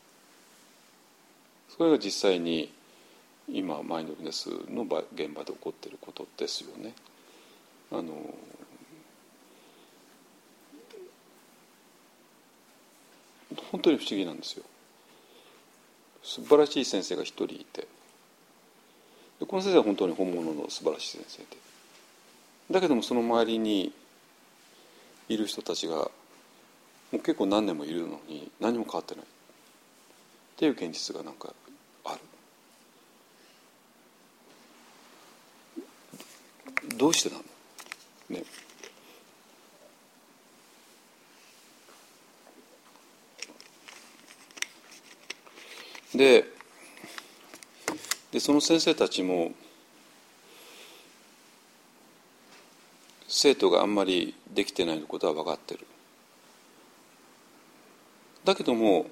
それが実際に今マインドフルネスの現場で起こっていることですよね。あの本当に不思議なんですよ。素晴らしい先生が一人いて、でこの先生は本当に本物の素晴らしい先生で、だけどもその周りにいる人たちがもう結構何年もいるのに何も変わってないっていう現実がなんかある。どうしてなのね。で, でその先生たちも生徒があんまりできてないことは分かってる。だけども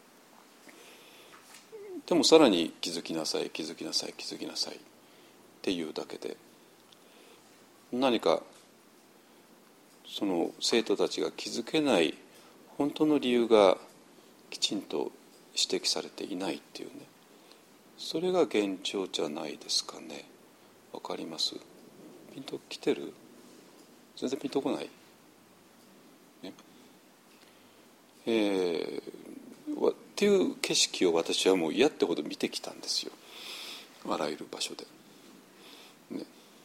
でもさらに気づきなさい気づきなさい気づきなさいっていうだけで何かその生徒たちが気づけない本当の理由がきちんと指摘されていないっていうね、それが現状じゃないですかね。わかります？ピンときてる？全然ピンとこない、ねえー、っていう景色を私はもう嫌ってほど見てきたんですよ、あらゆる場所で、ね、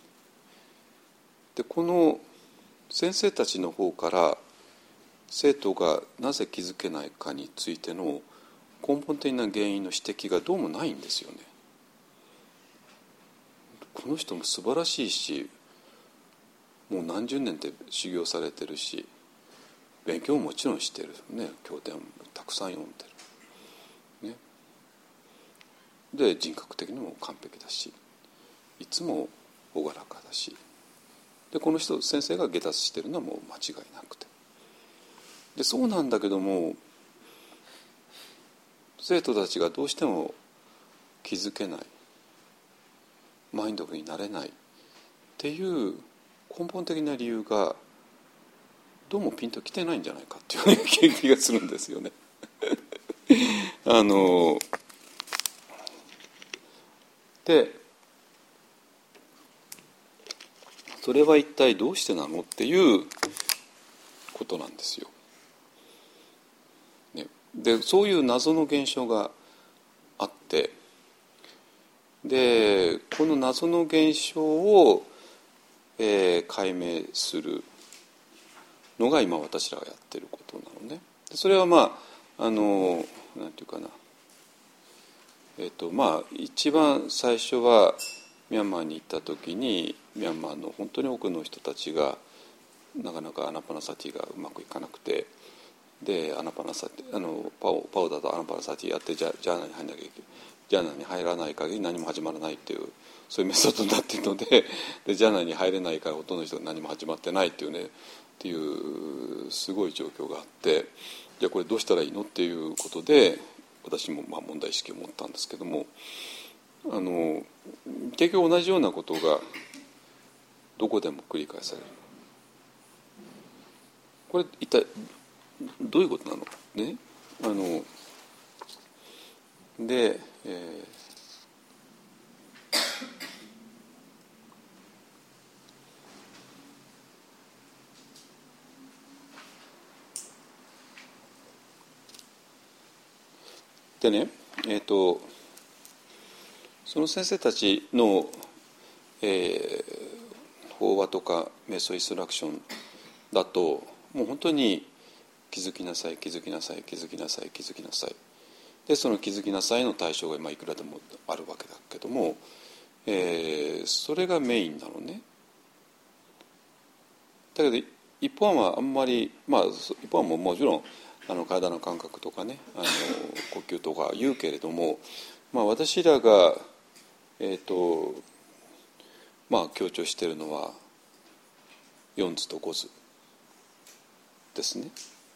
でこの先生たちの方から生徒がなぜ気づけないかについての根本的な原因の指摘がどうもないんですよね。この人も素晴らしいしもう何十年って修行されてるし勉強ももちろんしてる、ね、経典もたくさん読んでる、ね、で人格的にも完璧だしいつも朗らかだしでこの人先生が下脱してるのはもう間違いなくてでそうなんだけども生徒たちがどうしても気づけないマインドフルになれないっていう根本的な理由がどうもピンときてないんじゃないかっていう気がするんですよねあのでそれは一体どうしてなのっていうことなんですよ。でそういう謎の現象があってでこの謎の現象を、えー、解明するのが今私らがやってることなのね。でそれはまああのなんていうかな、えっとまあ一番最初はミャンマーに行った時にミャンマーの本当に多くの人たちがなかなかアナパナサティがうまくいかなくて、でアナパナサティあのパオパオだとアナパナサティやってジャジャーナに入らなきゃいけない、ジャーナに入らない限り何も始まらないっていうそういうメソッドになっているの で, でジャーナに入れないからほとんどの人が何も始まってないっていうねっていうすごい状況があって、じゃあこれどうしたらいいのっていうことで私もまあ問題意識を持ったんですけども、あの結局同じようなことがどこでも繰り返される。これ一体どういうことなのね。あので、えー、でね、えーと、その先生たちの、えー、法話とか瞑想インストラクションだともう本当に気づきなさい気づきなさい気づきなさい気づきなさいで、その気づきなさいの対象がまあいくらでもあるわけだけども、えー、それがメインなのね。だけど一方はあんまり、まあ、一方はももちろんあの体の感覚とかね、あの呼吸とか言うけれども、まあ、私らが、えーとまあ、強調しているのは四図と五図ですね。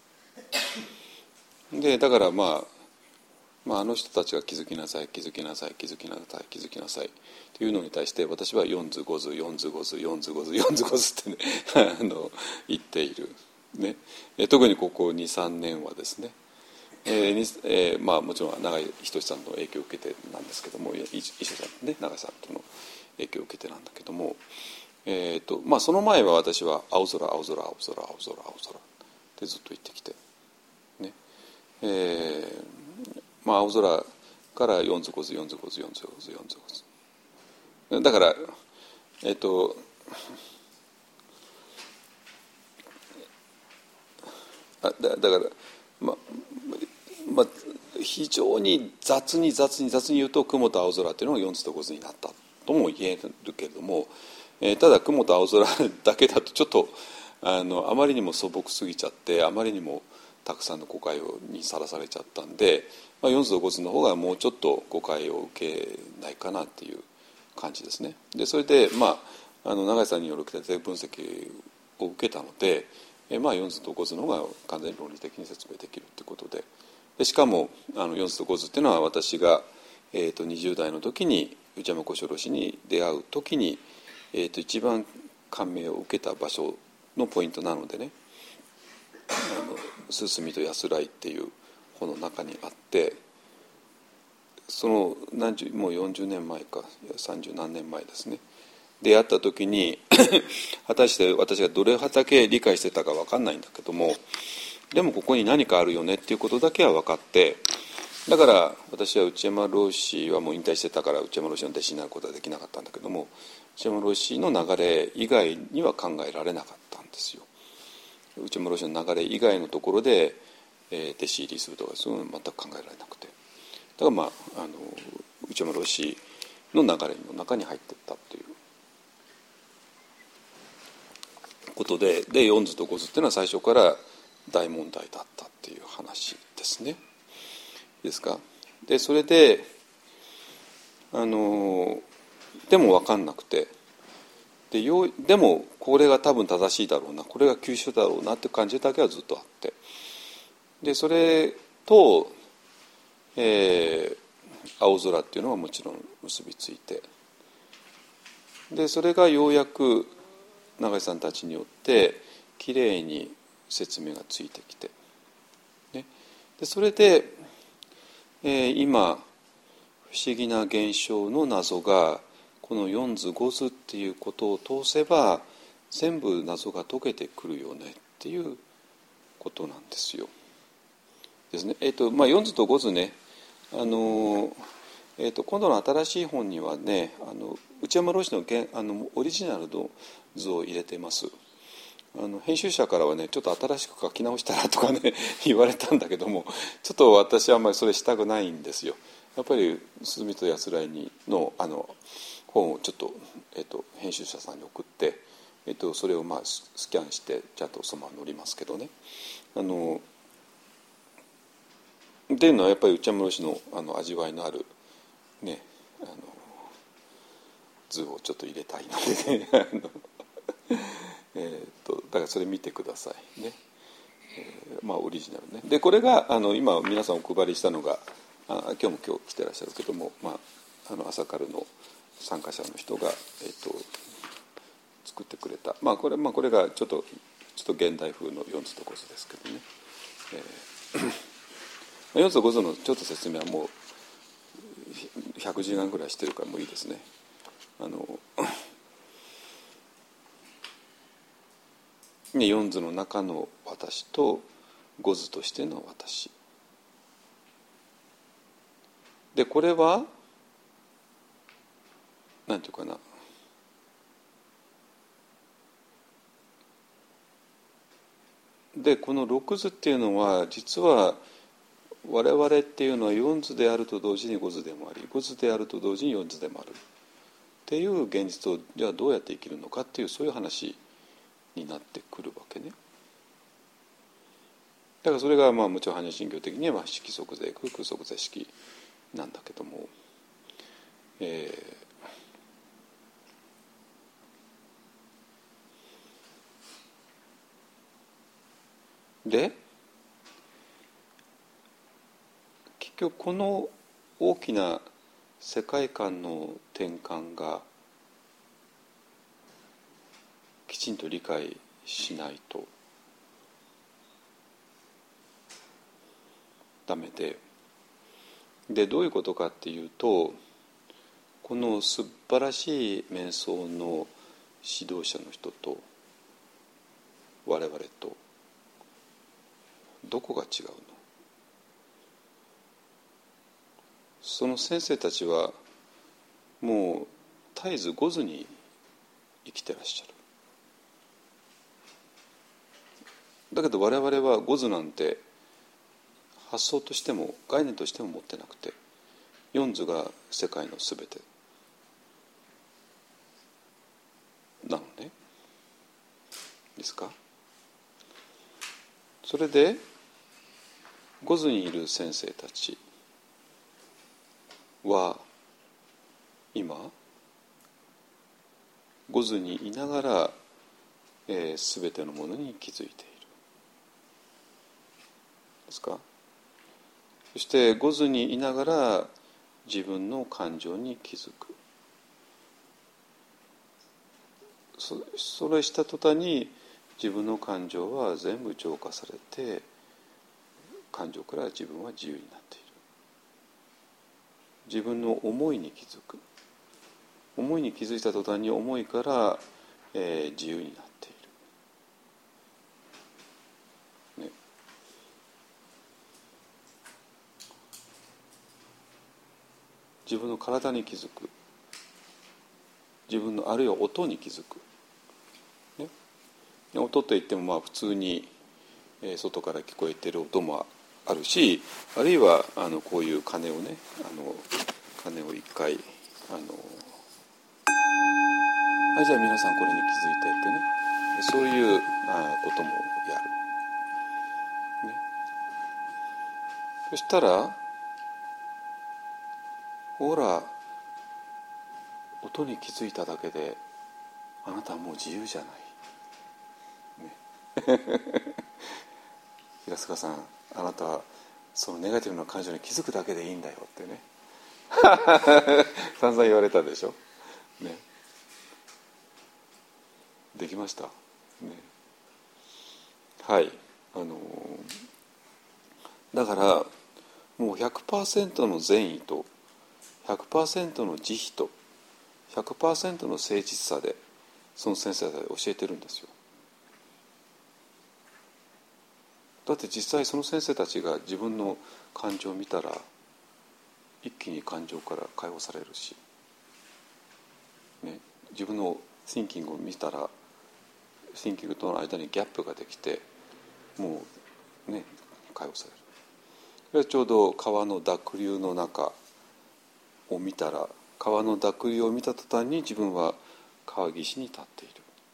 でだからまあまあ、あの人たちが気づきなさい気づきなさい気づきなさい気づきなさいというのに対して私は四図五図四図五図四図五図四図五図ってねあの言っている、ね、特にここ に,さん 年はですね、えーえーまあ、もちろん永井仁さんの影響を受けてなんですけども、医者さんね永井さんとの影響を受けてなんだけども、えーとまあ、その前は私は青空青空青空青空青空ってずっと言ってきてね、えーまあ、青空から四図五図四図五図四図五図四図五図だからえっとあ だ, だからままあ非常に雑に雑に雑に言うと雲と青空っていうのが四図と五図になったとも言えるけれども、えー、ただ雲と青空だけだとちょっとあのあまりにも素朴すぎちゃってあまりにもたくさんの誤解にさらされちゃったんで、まあ、四図と五図の方がもうちょっと誤解を受けないかなっていう感じですね。でそれで、まあ、あの永井さんによる徹底分析を受けたので、えまあ、四図と五図の方が完全に論理的に説明できるということで、でしかもあの四図と五図っていうのは私が、えー、とにじゅう代の時に内山小四郎氏に出会う時に、えー、と一番感銘を受けた場所のポイントなのでね、あの進みと安らいっていう本の中にあって、その何十もうよんじゅうねんまえかさんじゅう何年前ですね、出会った時に果たして私がどれだけ理解してたか分かんないんだけども、でもここに何かあるよねっていうことだけは分かって、だから私は内山老師はもう引退してたから内山老師の弟子になることはできなかったんだけども、内山老師の流れ以外には考えられなかったんですよ。内山老師の流れ以外のところで、えー、弟子入りするとかそういうのは全く考えられなくて、だからまああの内山老師の流れの中に入っていったということで、で四図と五図っていうのは最初から大問題だったっていう話ですね。いいですか。でそれであのでも分かんなくて、で, よでもこれが多分正しいだろうな、これが九州だろうなって感じだけはずっとあって、でそれと、えー、青空っていうのはもちろん結びついて、でそれがようやく永井さんたちによってきれいに説明がついてきて、ね、でそれで、えー、今不思議な現象の謎がこの四図五図っていうことを通せば全部謎が解けてくるよねっていうことなんですよ。ですね。えっとまあ四図と五図ね、あのえっと今度の新しい本にはね、あの内山老師のあのオリジナルの図を入れてます。 あの編集者からはねちょっと新しく書き直したらとかね言われたんだけども、ちょっと私はあんまりそれしたくないんですよ。やっぱり鈴見と安らいに の, あの本をちょっと、えっと、編集者さんに送って、えっと、それをまあスキャンしてちゃんとそのまま載りますけどね。あのっていうのはやっぱり内山室のあの味わいのあるねあの図をちょっと入れたいのでねあのえー、とだからそれ見てくださいね、えー、まあオリジナルね。でこれがあの今皆さんお配りしたのが、あ今日も今日来てらっしゃるけども、まあ、あの朝カルの参加者の人が、えー、と作ってくれた、まあこれ、まあ、これがちょっとちょっと現代風のよん図とご図ですけどね、えー、よん図とご図のちょっと説明はもうひゃくじかんぐらいしてるからもういいですね。あのよん図の中の私とご図としての私で、これはなんていうかな、でこのろく図っていうのは実は我々っていうのはよん図であると同時にご図でもあり、ご図であると同時によん図でもあるっていう現実をじゃあどうやって生きるのかっていう、そういう話になってくるわけね。だからそれがまあもちろん般若心経的には色即是空、空即是色なんだけども、えー、で結局この大きな世界観の転換がきちんと理解しないとダメで、でどういうことかっていうと、この素晴らしい瞑想の指導者の人と我々とどこが違うの？その先生たちはもう絶えず五図に生きてらっしゃる。だけど我々は五図なんて発想としても概念としても持ってなくて、四図が世界のすべてなのね。ですか？それで五図にいる先生たちは今五図にいながら、えー、全てのものに気づいているですか？そして五図にいながら自分の感情に気づく。そ, それした途端に自分の感情は全部浄化されて、感情から自分は自由になっている。自分の思いに気づく。思いに気づいた途端に思いから、えー、自由になっている、ね、自分の体に気づく。自分のあるいは音に気づく、ね、音といってもまあ普通に、えー、外から聞こえている音もあるし、あるいはあのこういう鐘をね、あの鐘を一回あのはいじゃあ皆さんこれに気づいてってね、そういうあこともやる、ね、そしたらほら音に気づいただけであなたはもう自由じゃない、ね、平塚さん、あなたはそのネガティブな感情に気づくだけでいいんだよってね散々言われたでしょ、ね、できました、ね、はい、あのだからもう ひゃくパーセント の善意と ひゃくパーセント の慈悲と ひゃくパーセント の誠実さでその先生が教えてるんですよ。だって実際その先生たちが自分の感情を見たら一気に感情から解放されるし、ね、自分の thinking を見たら新旧との間にギャップができて、もうね解放される。それはちょうど川の濁流の中を見たら、川の濁流を見た途端に自分は川岸に立っている。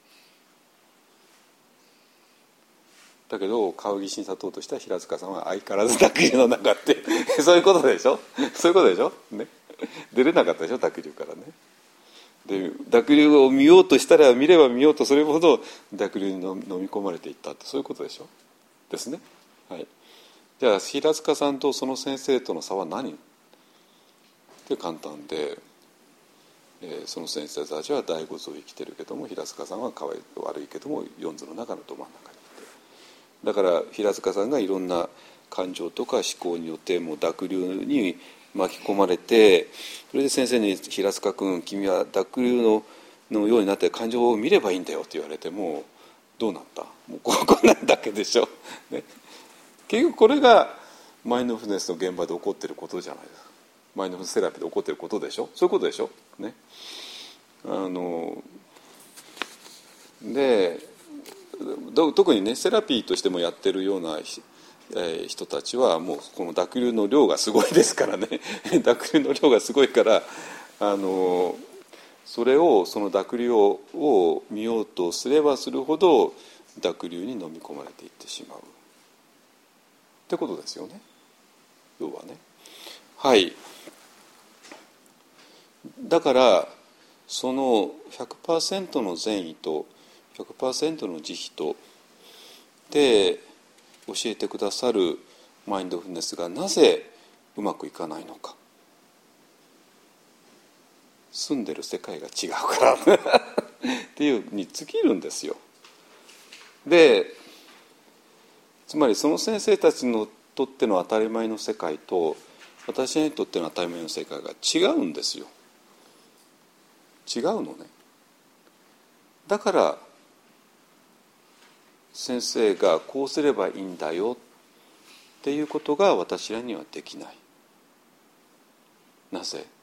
だけど川岸に立とうとした平塚さんは相変わらず濁流の中ってそういうことでしょそういうことでしょ、ね、出れなかったでしょ濁流からね。で濁流を見ようとしたら見れば見ようとそれほど濁流に飲み込まれていったって、そういうことでしょですね。はい、じゃあ平塚さんとその先生との差は何って簡単で、えー、その先生たちは第五図を生きてるけども、平塚さんは可愛い悪いけども四図の中のど真ん中にいて、だから平塚さんがいろんな感情とか思考によってもう濁流に巻き込まれて、それで先生に「平塚君、君は濁流 の, のようになって感情を見ればいいんだよ」って言われてもどうなった？もうこうなんだけでしょ、ね、結局これがマインドフルネスの現場で起こっていることじゃないですか。マインドフルネスセラピーで起こっていることでしょ。そういうことでしょ、ね、あので特にねセラピーとしてもやってるようなえー、人たちはもうこの濁流の量がすごいですからね濁流の量がすごいから、あのそれをその濁流を、を見ようとすればするほど濁流に飲み込まれていってしまうってことですよね、要はね。はい。だからその ひゃくパーセント の善意と ひゃくパーセント の慈悲とで教えてくださるマインドフルネスがなぜうまくいかないのか。住んでる世界が違うからっていうに尽きるんですよ。でつまりその先生たちにとっての当たり前の世界と私にとっての当たり前の世界が違うんですよ。違うのね。だから先生がこうすればいいんだよっていうことが私らにはできない。なぜ？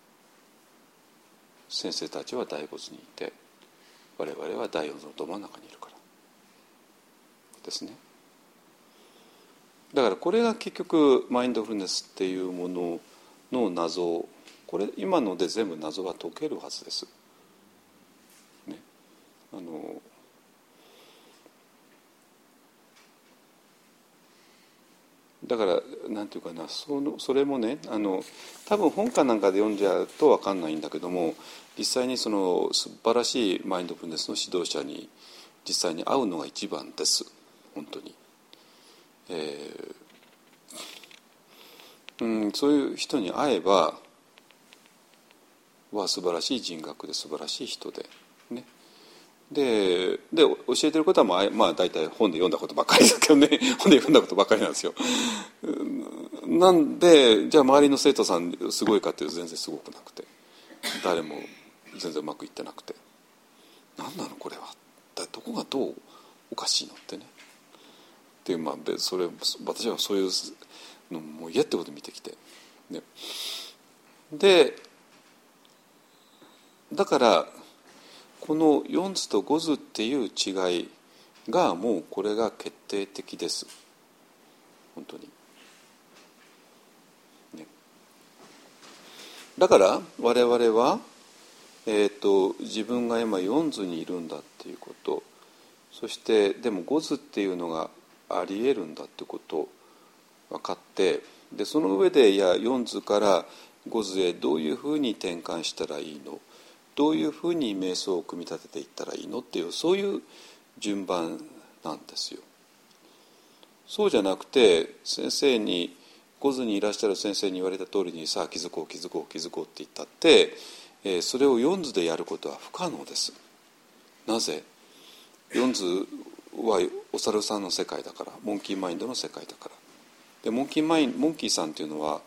先生たちは第五図にいて我々は第四図のど真ん中にいるからですね。だからこれが結局マインドフルネスっていうものの謎、これ今ので全部謎は解けるはずです、ね、あのだからなんていうかな、そのそれもね、あの多分本かなんかで読んじゃうと分かんないんだけども、実際にその素晴らしいマインドフルネスの指導者に実際に会うのが一番です、本当に。えーうん、そういう人に会えばは素晴らしい人格で素晴らしい人でね。でで教えてることはまあ、まあ、大体本で読んだことばっかりですけどね本で読んだことばっかりなんですよ。なんでじゃあ周りの生徒さんすごいかっていうと全然すごくなくて、誰も全然うまくいってなくて、何なのこれは、だどこがどうおかしいのってね。でまあそれ私はそういうのもう嫌ってこと見てきて、ね、でだからこのよん図とご図っていう違いがもうこれが決定的です、本当に、ね、だから我々は、えーと、自分が今よん図にいるんだっていうこと、そしてでもご図っていうのがあり得るんだってこと分かって、でその上でいやよん図からご図へどういうふうに転換したらいいの、どういうふうに瞑想を組み立てていったらいいのっていう、そういう順番なんですよ。そうじゃなくて先生にご図にいらっしゃる先生に言われた通りにさあ気づこう気づこう気づこうって言ったって、えー、それをよん図でやることは不可能です。なぜ？よん図はお猿さんの世界だから、モンキーマインドの世界だから。でモンキーマインモンキーさんっていうのは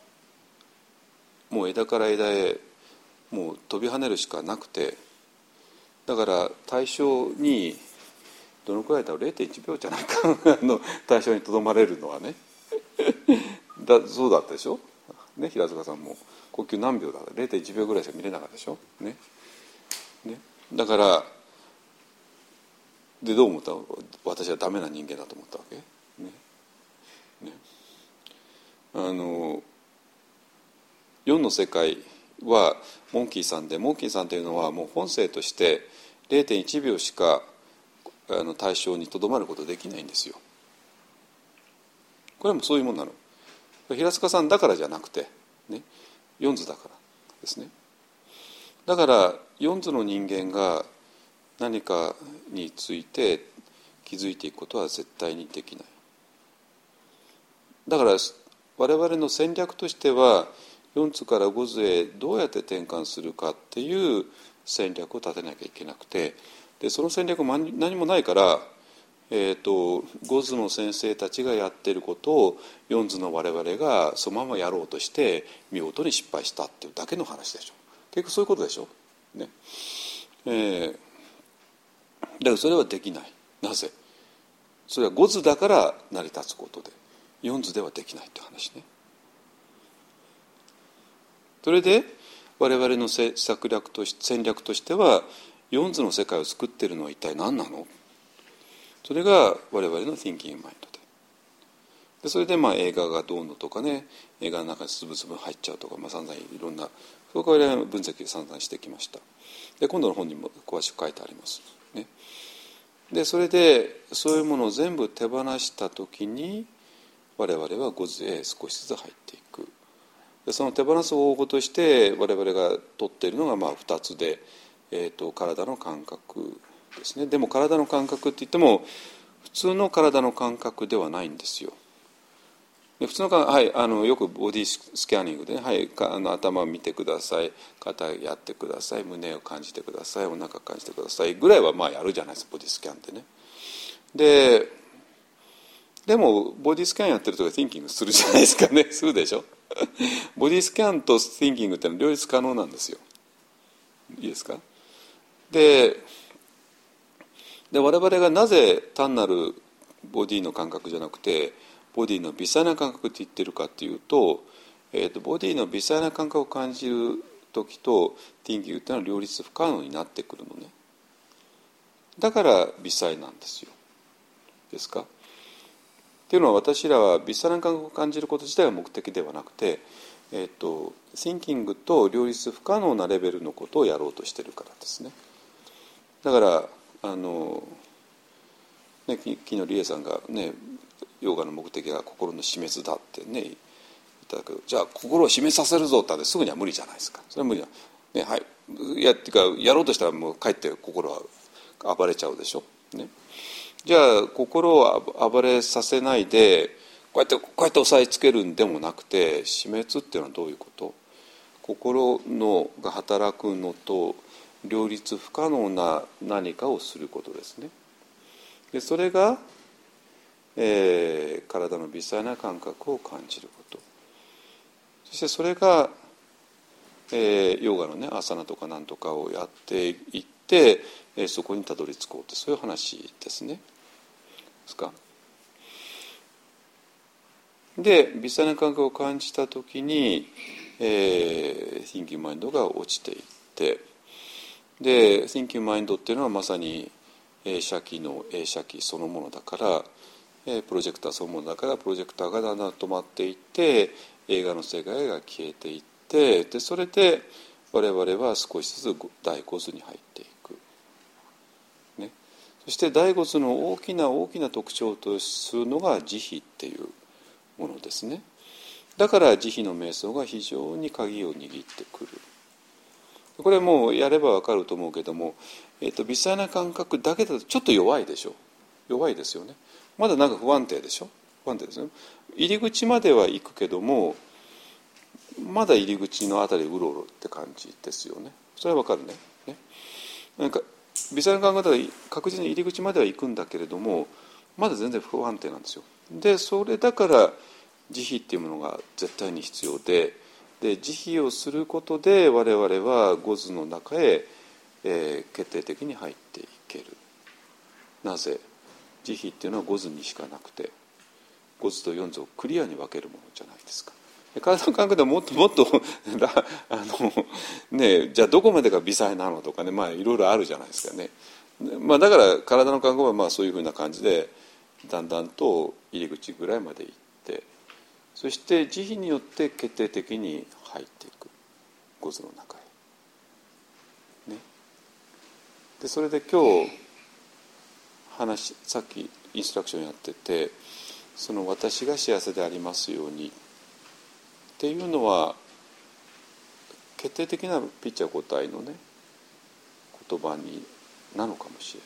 もう枝から枝へもう飛び跳ねるしかなくて、だから対象にどのくらいだろう れいてんいちびょうじゃないかの対象にとどまれるのはねだそうだったでしょ、ね、平塚さんも呼吸何秒だ れいてんいちびょうぐらいしか見れなかったでしょ、ねね、だからでどう思った？私はダメな人間だと思ったわけ、ねね、あのよんの世界はモンキーさんで、モンキーさんというのはもう本性として れいてんいちびょうしかあの対象にとどまることできないんですよ。これはもうそういうもんなの。平塚さんだからじゃなくて、ね、よん図だからですね。だからよん図の人間が何かについて気づいていくことは絶対にできない。だから我々の戦略としてはよん図からご図へどうやって転換するかっていう戦略を立てなきゃいけなくて、でその戦略も何もないから、えーと、ご図の先生たちがやってることをよん図の我々がそのままやろうとして見事に失敗したっていうだけの話でしょ。結局そういうことでしょ、ねえー、だからそれはできない。なぜ？それはご図だから成り立つことでよん図ではできないって話ね。それで我々の策略とし戦略としてはよん図の世界を作っているのは一体何なの？それが我々の Thinking Mind で、でそれでまあ映画がどうのとかね、映画の中につぶつぶ入っちゃうとか、まあ、散々いろんなそこから分析散々してきました。で今度の本にも詳しく書いてあります、ね、でそれでそういうものを全部手放したときに我々はご図へ少しずつ入っていく。でその手放す方法として我々が取っているのがまあふたつで、えーと、体の感覚ですね。でも体の感覚って言っても普通の体の感覚ではないんですよ。で普通のか、はい、あのよくボディスキャニングで、ね、はい、あの頭を見てください、肩やってください、胸を感じてください、お腹感じてくださいぐらいはまあやるじゃないですか、ボディスキャンってね。ででもボディスキャンやってるときは Thinking するじゃないですかね。するでしょ。ボディスキャンと Thinking ってのは両立可能なんですよ。いいですか。でで我々がなぜ単なるボディの感覚じゃなくてボディの微細な感覚って言ってるかっていうと、えーと、ボディの微細な感覚を感じる時と Thinking っていうのは両立不可能になってくるのね。だから微細なんですよ。ですか。っていうのは私らは微細な感覚を感じること自体が目的ではなくて、えーと、Thinking と両立不可能なレベルのことをやろうとしてるからですね。だからあの、ね、昨日リエさんがねヨガの目的が心の死滅だってね言ったけど、じゃあ心を死滅させるぞって言ったらすぐには無理じゃないですか。それは無理だ、ね、はい、やってかやろうとしたらもうかえって心は暴れちゃうでしょ、ね、じゃあ心を暴れさせないでこうやってこうやって押さえつけるんでもなくて、死滅っていうのはどういうこと？心のが働くのと両立不可能な何かをすることですね。でそれが、えー、体の微細な感覚を感じること。そしてそれが、えー、ヨガのねアサナとかなんとかをやっていって、えー、そこにたどり着こうと、そういう話ですね。ですか。で微細な感覚を感じたときに、えー、Thinking Mind が落ちていって、で Thinking Mind っていうのはまさに映写機の映写機そのものだから、えー、プロジェクターそのものだから、プロジェクターがだんだん止まっていって映画の世界が消えていって、でそれで我々は少しずつ第五図に入っていく、ね、そして第五図の大きな大きな特徴とするのが慈悲っていうものですね。だから慈悲の瞑想が非常に鍵を握ってくる。これもうやればわかると思うけども、えーと、微細な感覚だけだとちょっと弱いでしょ。弱いですよね。まだなんか不安定でしょ。不安定ですよ。入り口までは行くけども、まだ入り口のあたりうろうろって感じですよね。それはわかるね。ね、なんか微細な感覚だと確実に入り口までは行くんだけれども、まだ全然不安定なんですよ。で、それだから慈悲っていうものが絶対に必要で、で慈悲をすることで我々は五図の中へ、えー、決定的に入っていける。なぜ？慈悲っていうのは五図にしかなくて、五図と四図をクリアに分けるものじゃないですか。体の感覚ではもっともっとあの、ね、じゃあどこまでが微細なのとかね、まあいろいろあるじゃないですかね。 まあ、だから体の感覚はまあそういうふうな感じでだんだんと入り口ぐらいまで行って、そして慈悲によって決定的に入っていくゴズの中へ、ね、でそれで今日話さっきインストラクションやってて、その私が幸せでありますようにっていうのは決定的なピッチャー答えのね言葉になのかもしれない。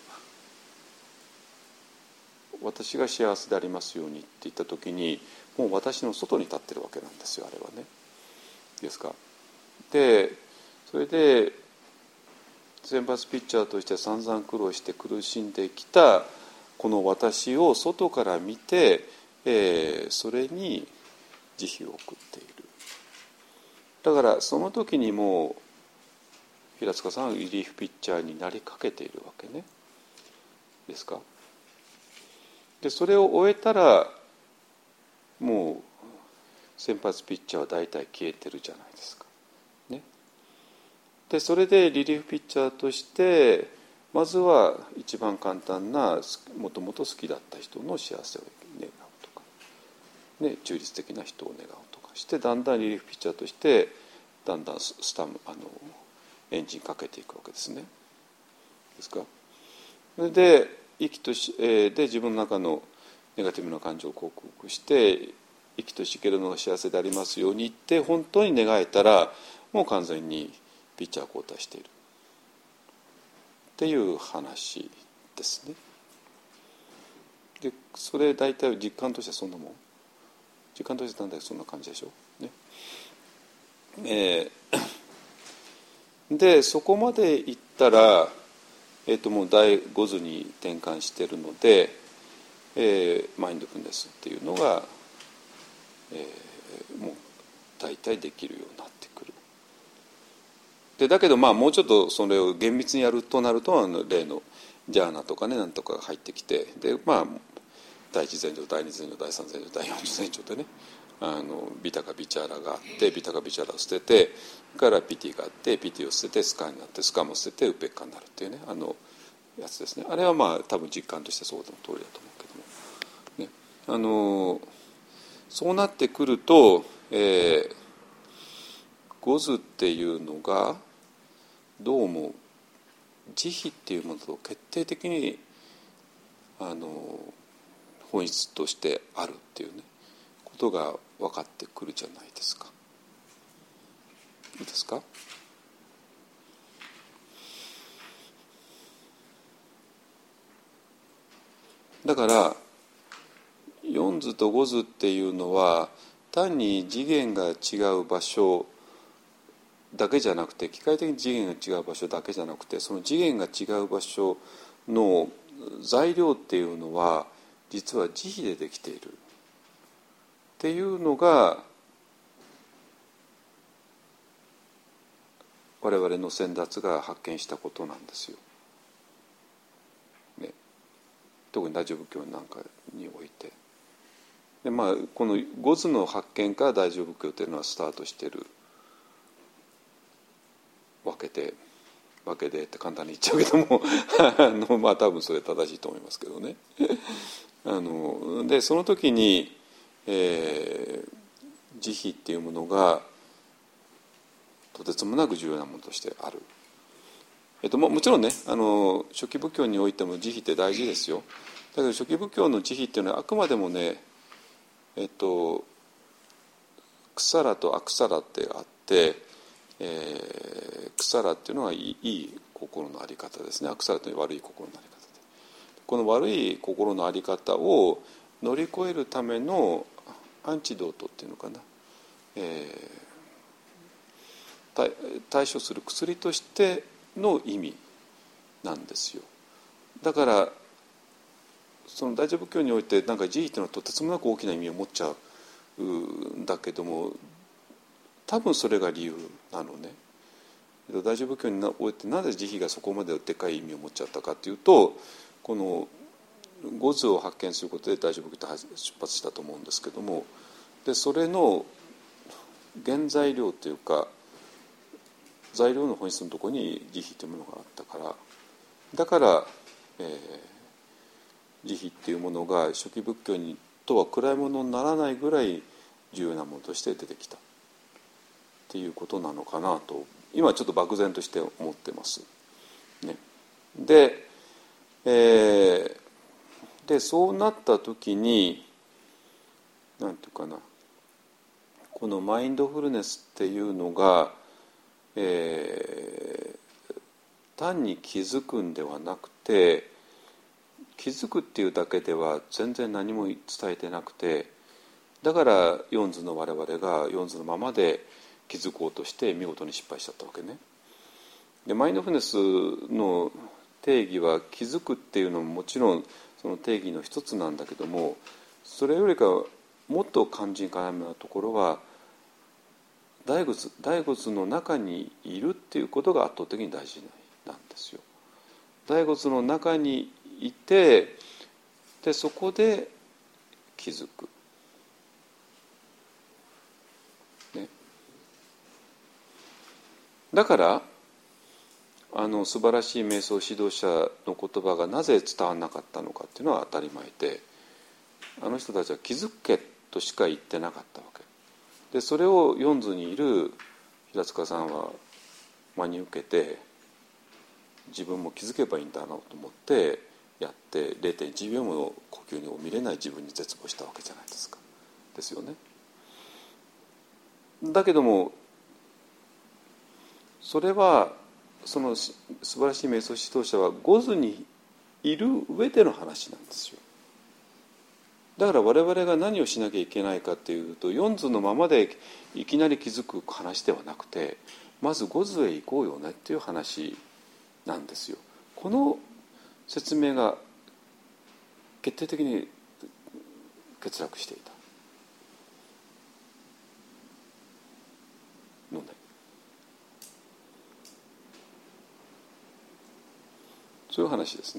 私が幸せでありますようにって言った時にもう私の外に立ってるわけなんですよ、あれはね。ですか。でそれで先発ピッチャーとして散々苦労して苦しんできたこの私を外から見て、えー、それに慈悲を送っている。だからその時にもう平塚さんはリリーフピッチャーになりかけているわけね。ですか。でそれを終えたらもう先発ピッチャーは大体消えてるじゃないですか、ね、でそれでリリーフピッチャーとしてまずは一番簡単なもともと好きだった人の幸せを願うとか、ね、中立的な人を願うとかしてだんだんリリーフピッチャーとしてだんだんスタムあのエンジンかけていくわけですね。ですか。それで生きとし、えー、で自分の中のネガティブな感情を克服して生きとし生けるのが幸せでありますようにって本当に願えたらもう完全にピッチャー交代しているっていう話ですね。でそれ大体実感としてはそんなもん、実感としてなんだかそんな感じでしょうね。えー、でそこまでいったらえー、ともう第五図に転換しているので、えー、マインドフルネスっていうのが、えー、もう大体できるようになってくる。でだけどまあもうちょっとそれを厳密にやるとなるとあの例のジャーナとかねなんとかが入ってきて、でまあ第一前兆第二前兆第三前兆第四前兆でねあのビタカビチャーラがあってビタカビチャーラを捨ててからピティがあってピティを捨ててスカになってスカも捨ててウペッカになるっていうねあのやつですね。あれはまあ多分実感としてそうの通りだと思うけども、ね、あのそうなってくると、えー、ゴズっていうのがどうも慈悲っていうものと決定的にあの本質としてあるっていうねことが分かってくるじゃないですか。いいですか。だから四図と五図っていうのは単に次元が違う場所だけじゃなくて機械的に次元が違う場所だけじゃなくてその次元が違う場所の材料っていうのは実は慈悲でできているっていうのが我々の先達が発見したことなんですよ、ね、特に大乗仏教なんかにおいてで、まあ、この五図の発見から大乗仏教というのはスタートしているわけでわけでって簡単に言っちゃうけどもあの、まあ、多分それ正しいと思いますけどねあのでその時に、えー、慈悲っていうものがとてつもなく重要なものとしてある、えっと、も, もちろんねあの初期仏教においても慈悲って大事ですよ。だけど初期仏教の慈悲っていうのはあくまでもねえっとクサラとアクサラってあって、えー、クサラっていうのはいい、いい心の在り方ですね。アクサラというのは悪い心の在り方でこの悪い心の在り方を乗り越えるためのアンチドートっていうのかな、えー対処する薬としての意味なんですよ。だからその大乗仏教においてなんか慈悲というのはとてつもなく大きな意味を持っちゃうんだけども多分それが理由なのね。大乗仏教においてなぜ慈悲がそこまででかい意味を持っちゃったかというとこの五図を発見することで大乗仏教って出発したと思うんですけどもでそれの原材料というか材料の本質のところに慈悲というものがあったからだからえー、慈悲っていうものが初期仏教にとは比べ物にならないぐらい重要なものとして出てきたっていうことなのかなと今ちょっと漠然として思ってます、ね、で、えー、でそうなった時になんていうかな、このマインドフルネスっていうのが、えー、単に気づくんではなくて、気づくっていうだけでは全然何も伝えてなくて、だから四図の我々が四図のままで気づこうとして見事に失敗しちゃったわけね。でマインドフルネスの定義は気づくっていうのももちろんその定義の一つなんだけども、それよりかもっと肝心要なところは大仏大仏の中にいるっていうことが圧倒的に大事なんですよ。大仏の中にいて、でそこで気づく、ね、だからあの素晴らしい瞑想指導者の言葉がなぜ伝わらなかったのかっていうのは当たり前で、あの人たちは気づけとしか言ってなかったわけで、それを四図にいる平塚さんは真に受けて、自分も気づけばいいんだなと思ってやって れいてんいちびょうもの呼吸を見れない自分に絶望したわけじゃないですか。ですよね。だけどもそれはその素晴らしい瞑想指導者は五図にいる上での話なんですよ。だから我々が何をしなきゃいけないかっていうと、四図のままでいきなり気づく話ではなくて、まず五図へ行こうよねっていう話なんですよ。この説明が決定的に欠落していたのね。そういう話ですね。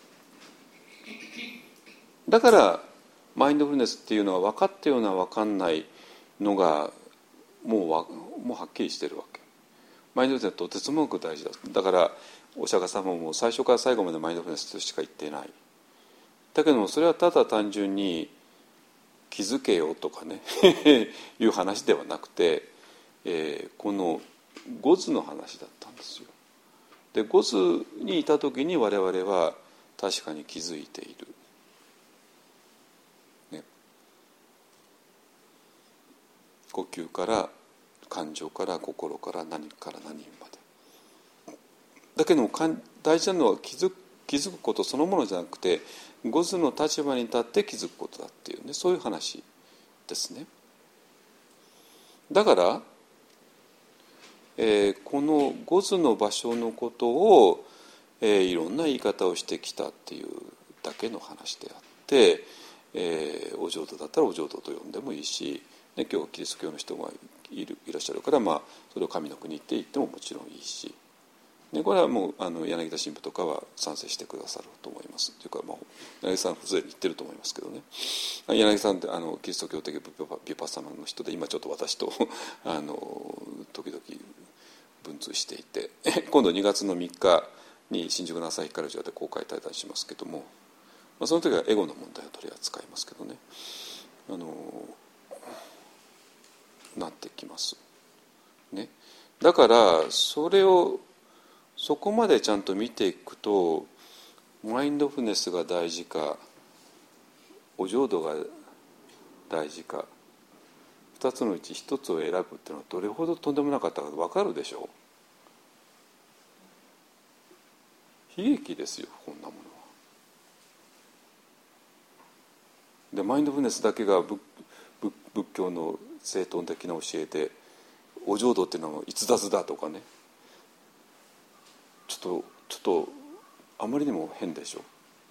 だからマインドフルネスっていうのは分かったような分かんないのがもうわもうはっきりしてるわけ。マインドフルネスとてつもなく大事だ。だからお釈迦様も最初から最後までマインドフルネスとしか言っていない。だけどもそれはただ単純に気づけよとかねいう話ではなくて、えー、この五図の話だったんですよ。で五図にいた時に我々は確かに気づいている、ね、呼吸から感情から心から何から何まで。だけども大事なのは気づく、気づくことそのものじゃなくて、五図の立場に立って気づくことだっていうね、そういう話ですね。だから、えー、この五図の場所のことを、えー、いろんな言い方をしてきたっていうだけの話であって、えー、お浄土だったらお浄土と呼んでもいいし、ね、今日キリスト教の人がいるいらっしゃるから、まあ、それを神の国って言ってももちろんいいし、ね、これはもうあの柳田神父とかは賛成してくださると思います。というか、まあ、柳田さんはすでに言ってると思いますけどね。柳田さんってあのキリスト教的ヴィパッサナの人で、今ちょっと私とあの時々文通していて、今度にがつのみっかに新宿の朝日カルチャーで公開対談しますけども、まあ、その時はエゴの問題を取り扱いますけどね、あのなってきます、ね、だからそれをそこまでちゃんと見ていくと、マインドフルネスが大事かお浄土が大事か、ふたつのうちひとつを選ぶっていうのはどれほどとんでもなかったか分かるでしょう。悲劇ですよ、こんなものは。でマインドフルネスだけが 仏, 仏教の正統的な教えで、お浄土っていうのは逸脱だとかね、ちょっとちょっとあまりにも変でしょ。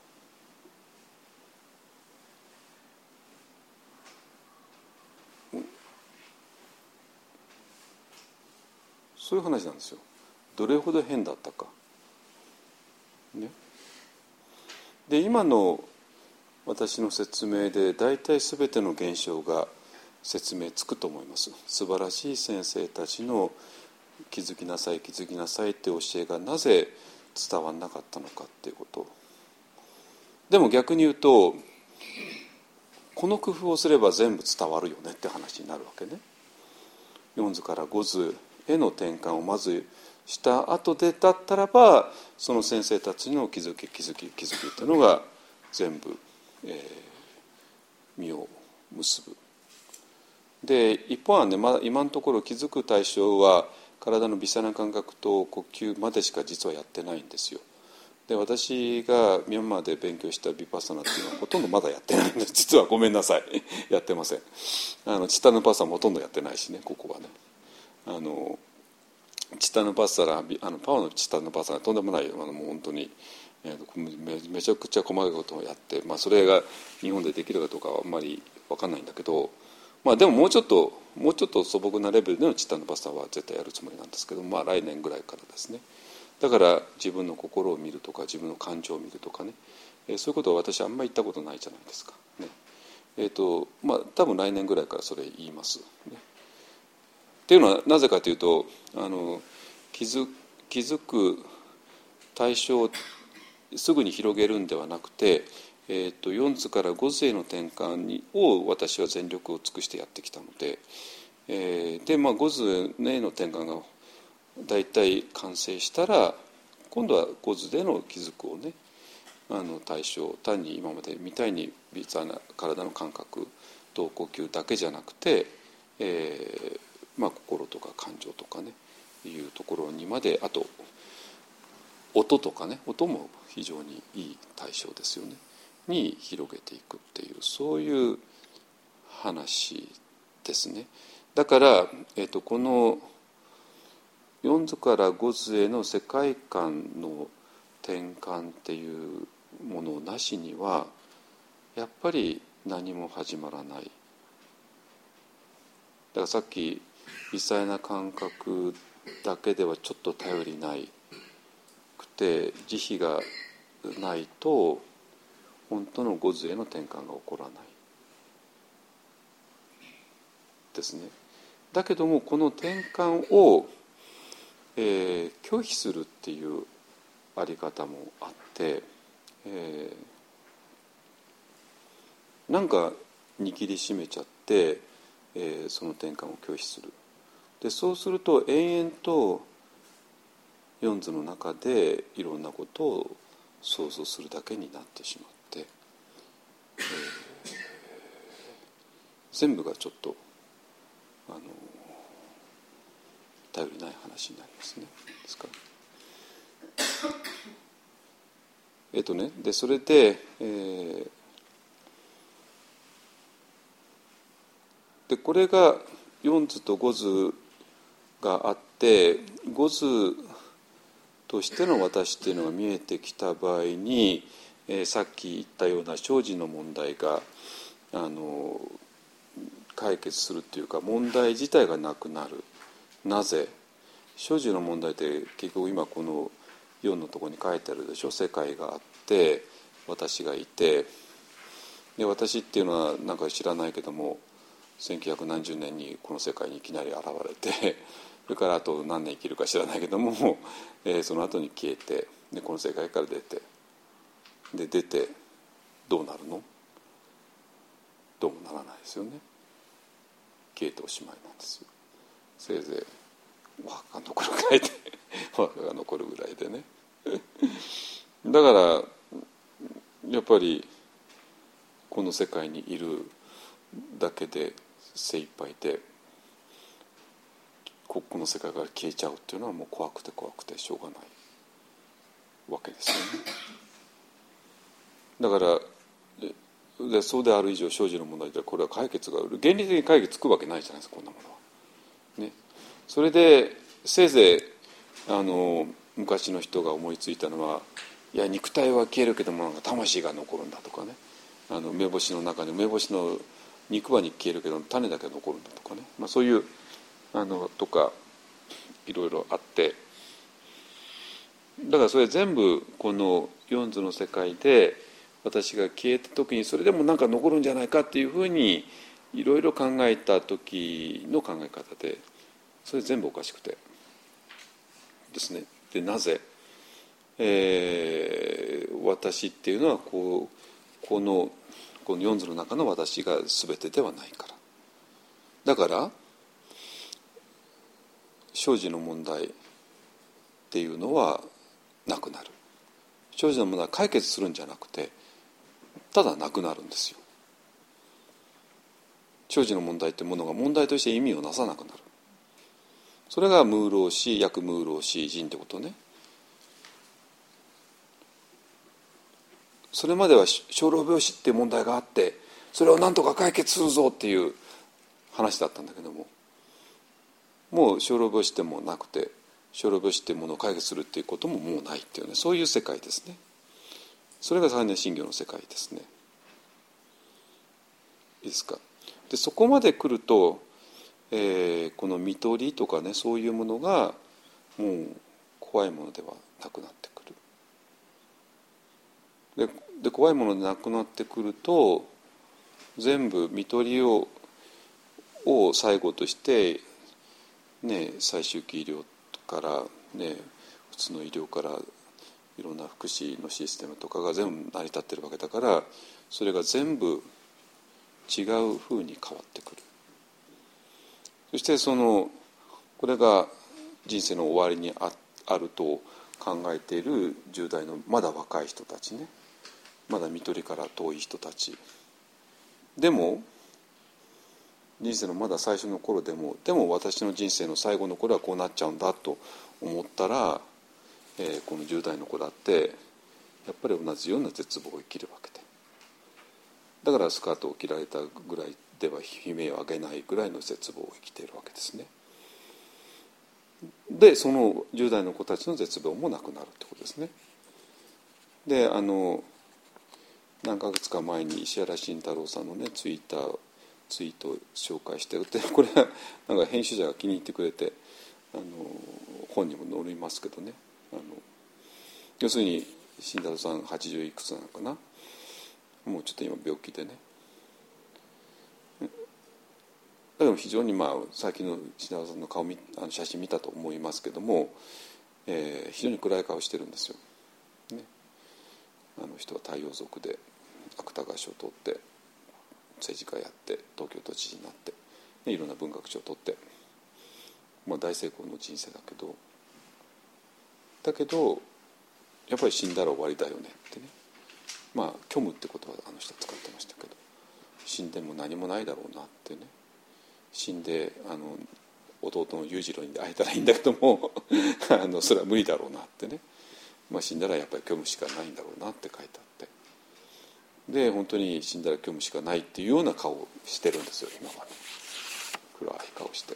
そういう話なんですよ。どれほど変だったか、ね、で今の私の説明で大体全ての現象が説明つくと思います。素晴らしい先生たちの気づきなさい気づきなさいって教えがなぜ伝わらなかったのかっていうことでも逆に言うとこの工夫をすれば全部伝わるよねって話になるわけね。よん図からご図への転換をまずした後でだったらば、その先生たちの気づき気づき気づきっていうのが全部、えー、実を結ぶ。で一方はね、まだ今のところ気づく対象は体の微細な感覚と呼吸までしか実はやってないんですよ。で私がミャンマーで勉強したヴィパッサナっていうのはほとんどまだやってないんです。実はごめんなさいやってません。あのチタヌパッサナもほとんどやってないしね、ここはね。あのチタヌパッサナ、あのパワーのチタヌパッサナとんでもない、あのもう本当に、えー、め, めちゃくちゃ細かいことをやって、まあ、それが日本でできるかどうかはあんまり分かんないんだけど、まあ、でももうちょっともうちょっと素朴なレベルでのチタヌパッサナは絶対やるつもりなんですけど、まあ、来年ぐらいからですね。だから自分の心を見るとか自分の感情を見るとかね、えー、そういうことは私あんまり言ったことないじゃないですか、ね。えーとまあ、多分来年ぐらいからそれ言います、ね。っていうのはなぜかというと、あの 気づ、気づく対象をすぐに広げるんではなくて、えー、とよん図からご図への転換にを私は全力を尽くしてやってきたので、えー、で、まあ、ご図への転換がだいたい完成したら今度はご図での気づくをね、あの対象、単に今までみたいに微細な体の感覚と呼吸だけじゃなくて、えーまあ、心とか感情とかねいうところにまで、あと音とかね、音も非常にいい対象ですよねに広げていくっていう、そういう話ですね。だから、えーと、このよん図からご図への世界観の転換っていうものなしにはやっぱり何も始まらない。だからさっき微細な感覚だけではちょっと頼りないくて、慈悲がないと本当のご図への転換が起こらないですね。だけどもこの転換をえー、拒否するっていうあり方もあって、えー、なんか握りしめちゃって、えー、その転換を拒否する。でそうすると延々とよん図の中でいろんなことを想像するだけになってしまって、えー、全部がちょっとあの頼りない話になりますね。ですからえっとねでそれで、えー、でこれがよん図とご図があって、ご図としての私っていうのが見えてきた場合に、えー、さっき言ったような生死の問題があの解決するっていうか、問題自体がなくなる。なぜ？生死の問題って結局今このよんのところに書いてあるでしょ。世界があって私がいて、で私っていうのはなんか知らないけどもせんきゅうひゃくなんじゅうねんにこの世界にいきなり現れて、それからあと何年生きるか知らないけども、えー、その後に消えて、でこの世界から出て、で出てどうなるの？どうもならないですよね。消えておしまいなんですよ。せいぜいお墓が残るぐらいでお墓が残るぐらいでねだからやっぱりこの世界にいるだけで精一杯で、ここの世界から消えちゃうっていうのはもう怖くて怖くてしょうがないわけですよね。だからでそうである以上生死の問題でこれは解決が原理的に解決つくわけないじゃないですか、こんなものはね。それでせいぜいあの昔の人が思いついたのは、いや肉体は消えるけどもなんか魂が残るんだとかね、あの梅干しの中に梅干しの肉は消えるけど種だけ残るんだとかね、まあ、そういうあのとかいろいろあって、だからそれ全部このよん図の世界で私が消えた時にそれでもなんか残るんじゃないかっていうふうにいろいろ考えた時の考え方で、それ全部おかしくてですね。でなぜ、えー、 私っていうのはこうこのこの四図の中の私が全てではないから。だから生死の問題っていうのはなくなる。生死の問題は解決するんじゃなくてただなくなるんですよ。生死の問題っていうものが問題として意味をなさなくなる。それが無老死、約無老死人ってことね。それまでは生老病死っていう問題があってそれを何とか解決するぞっていう話だったんだけども、もう生老病死ってもなくて生老病死っていうものを解決するっていうことももうないっていうね、そういう世界ですね。それが三年心経の世界ですね。いいですか。でそこまで来ると、えー、この見取りとかね、そういうものがもう怖いものではなくなってくる。でで怖いものでなくなってくると全部見取りをを最後として、ね、最終期医療から、ね、普通の医療からいろんな福祉のシステムとかが全部成り立ってるわけだから、それが全部違うふうに変わってくる。そしてそのこれが人生の終わりに あ, あると考えているじゅう代のまだ若い人たちね、まだ見取りから遠い人たちでも、人生のまだ最初の頃でもでも私の人生の最後の頃はこうなっちゃうんだと思ったら、えー、このじゅう代の子だってやっぱり同じような絶望を生きるわけで、だからスカートを着られたぐらいでは悲鳴を上げないぐらいの絶望を生きているわけですね。でそのじゅう代の子たちの絶望もなくなるってことですね。であの何ヶ月か前に石原慎太郎さんのねツイッターツイートを紹介してるって、これはなんか編集者が気に入ってくれてあの本にも載りますけどね、あの要するに慎太郎さんはちじゅういくつなのかな、もうちょっと今病気でね、だけど非常にまあ最近の慎太郎さんの顔みあの写真見たと思いますけども、えー、非常に暗い顔してるんですよ、ね、あの人は太陽族で芥川賞を取って政治家やって東京都知事になって、ね、いろんな文学賞を取って、まあ、大成功の人生だけどだけどやっぱり死んだら終わりだよねってね、まあ虚無って言葉あの人は使ってましたけど、死んでも何もないだろうなってね、死んであの弟の裕次郎に会えたらいいんだけどもあのそれは無理だろうなってね、まあ、死んだらやっぱり虚無しかないんだろうなって書いてあって、で本当に死んだら虚無しかないっていうような顔をしてるんですよ今は、ね、暗い顔して。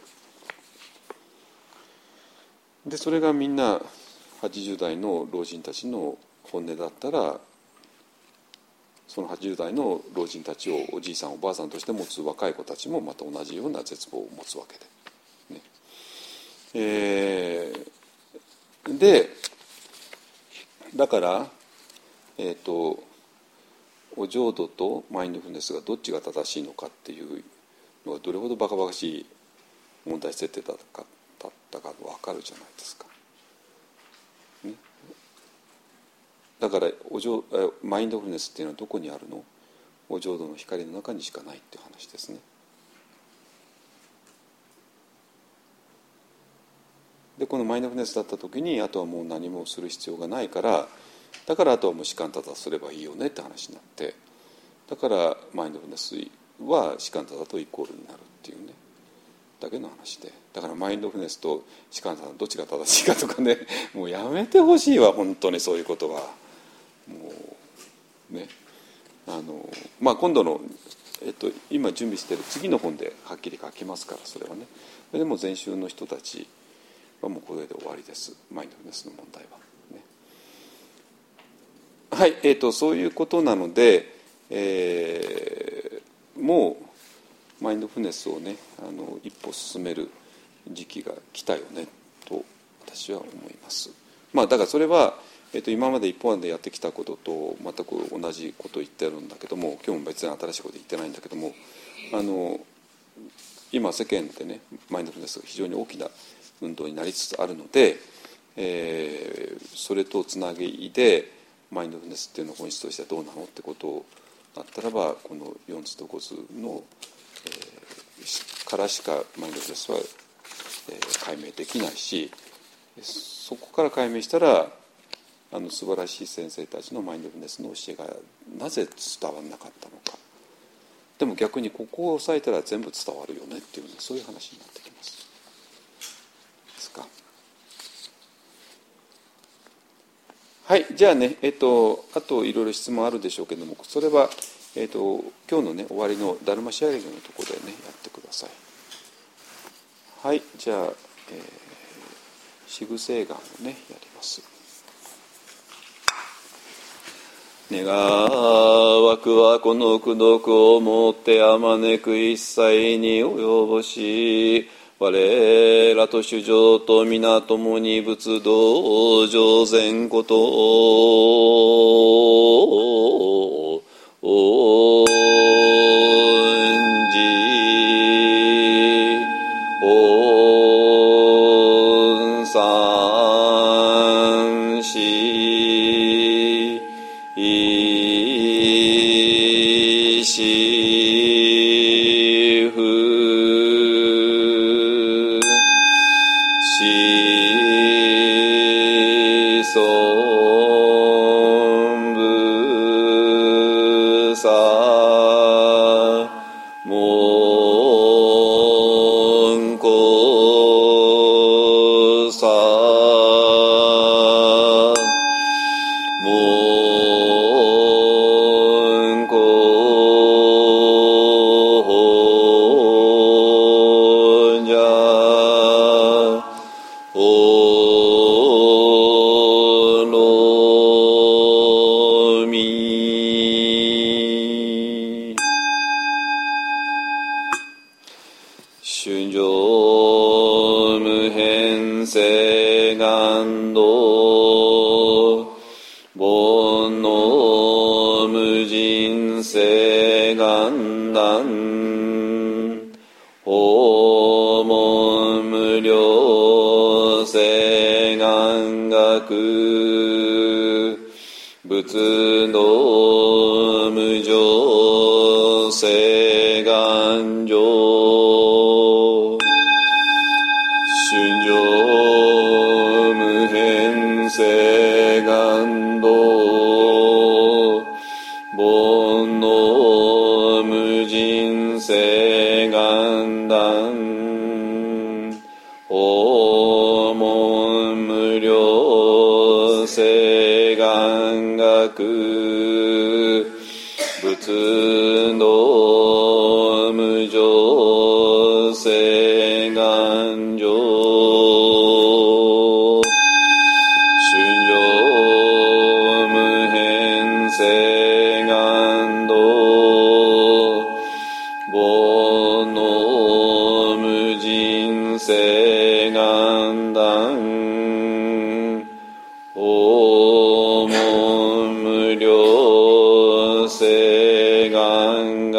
でそれがみんなはちじゅう代の老人たちの本音だったら、そのはちじゅう代の老人たちをおじいさんおばあさんとして持つ若い子たちもまた同じような絶望を持つわけで、ねえー、でだからえっとお浄土とマインドフルネスがどっちが正しいのかっていうのがどれほどバカバカしい問題設定だったかだったか分かるじゃないですか、ね、だからお浄マインドフルネスっていうのはどこにあるの？お浄土の光の中にしかないっていう話ですね。でこのマインドフルネスだった時にあとはもう何もする必要がないから、だからあとはもう士官多々すればいいよねって話になって、だからマインドフルネスは士官多々とイコールになるっていうねだけの話で、だからマインドフルネスと士官多々どっちが正しいかとかねもうやめてほしいわ本当にそういうことは。もうねあのまあ今度の、えっと、今準備している次の本ではっきり書きますから、それはね。それでも前週の人たちはもうこれで終わりです、マインドフルネスの問題は、ね。はい、えーと、そういうことなので、えー、もうマインドフルネスをねあの一歩進める時期が来たよねと私は思います。まあだからそれは、えーと、今まで一本案でやってきたことと全く同じことを言ってるんだけども、今日も別に新しいこと言ってないんだけども、あの今世間でねマインドフルネスが非常に大きな運動になりつつあるので、えー、それとつなぎでマインドフルネスっていうの本質としてはどうなのってことをなったらば、このよんつとごつの、えー、からしかマインドフルネスは、えー、解明できないし、そこから解明したらあの素晴らしい先生たちのマインドフルネスの教えがなぜ伝わらなかったのか。でも逆にここを押さえたら全部伝わるよねっていう、そういう話になってきます。ですか。はい、じゃあね、えっとあといろいろ質問あるでしょうけども、それは、えっと、今日のね終わりのダルマシェアリングのところでねやってください。はい、じゃあ、えー、シグセイガンをねやります。願わくはこの功徳をもってあまねく一切に及ぼし、我らと主情と皆共に仏道上善ことを恩じ恩賛しいしふしそんぶさもんこさ仏の無常誓願上春上無変誓願道煩悩無尽誓願断訪問無量誓願学仏の無常誓願上春上無変誓願道煩悩無尽誓願断訪問無量誓願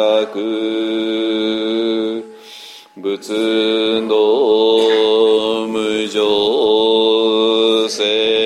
学仏の無常誓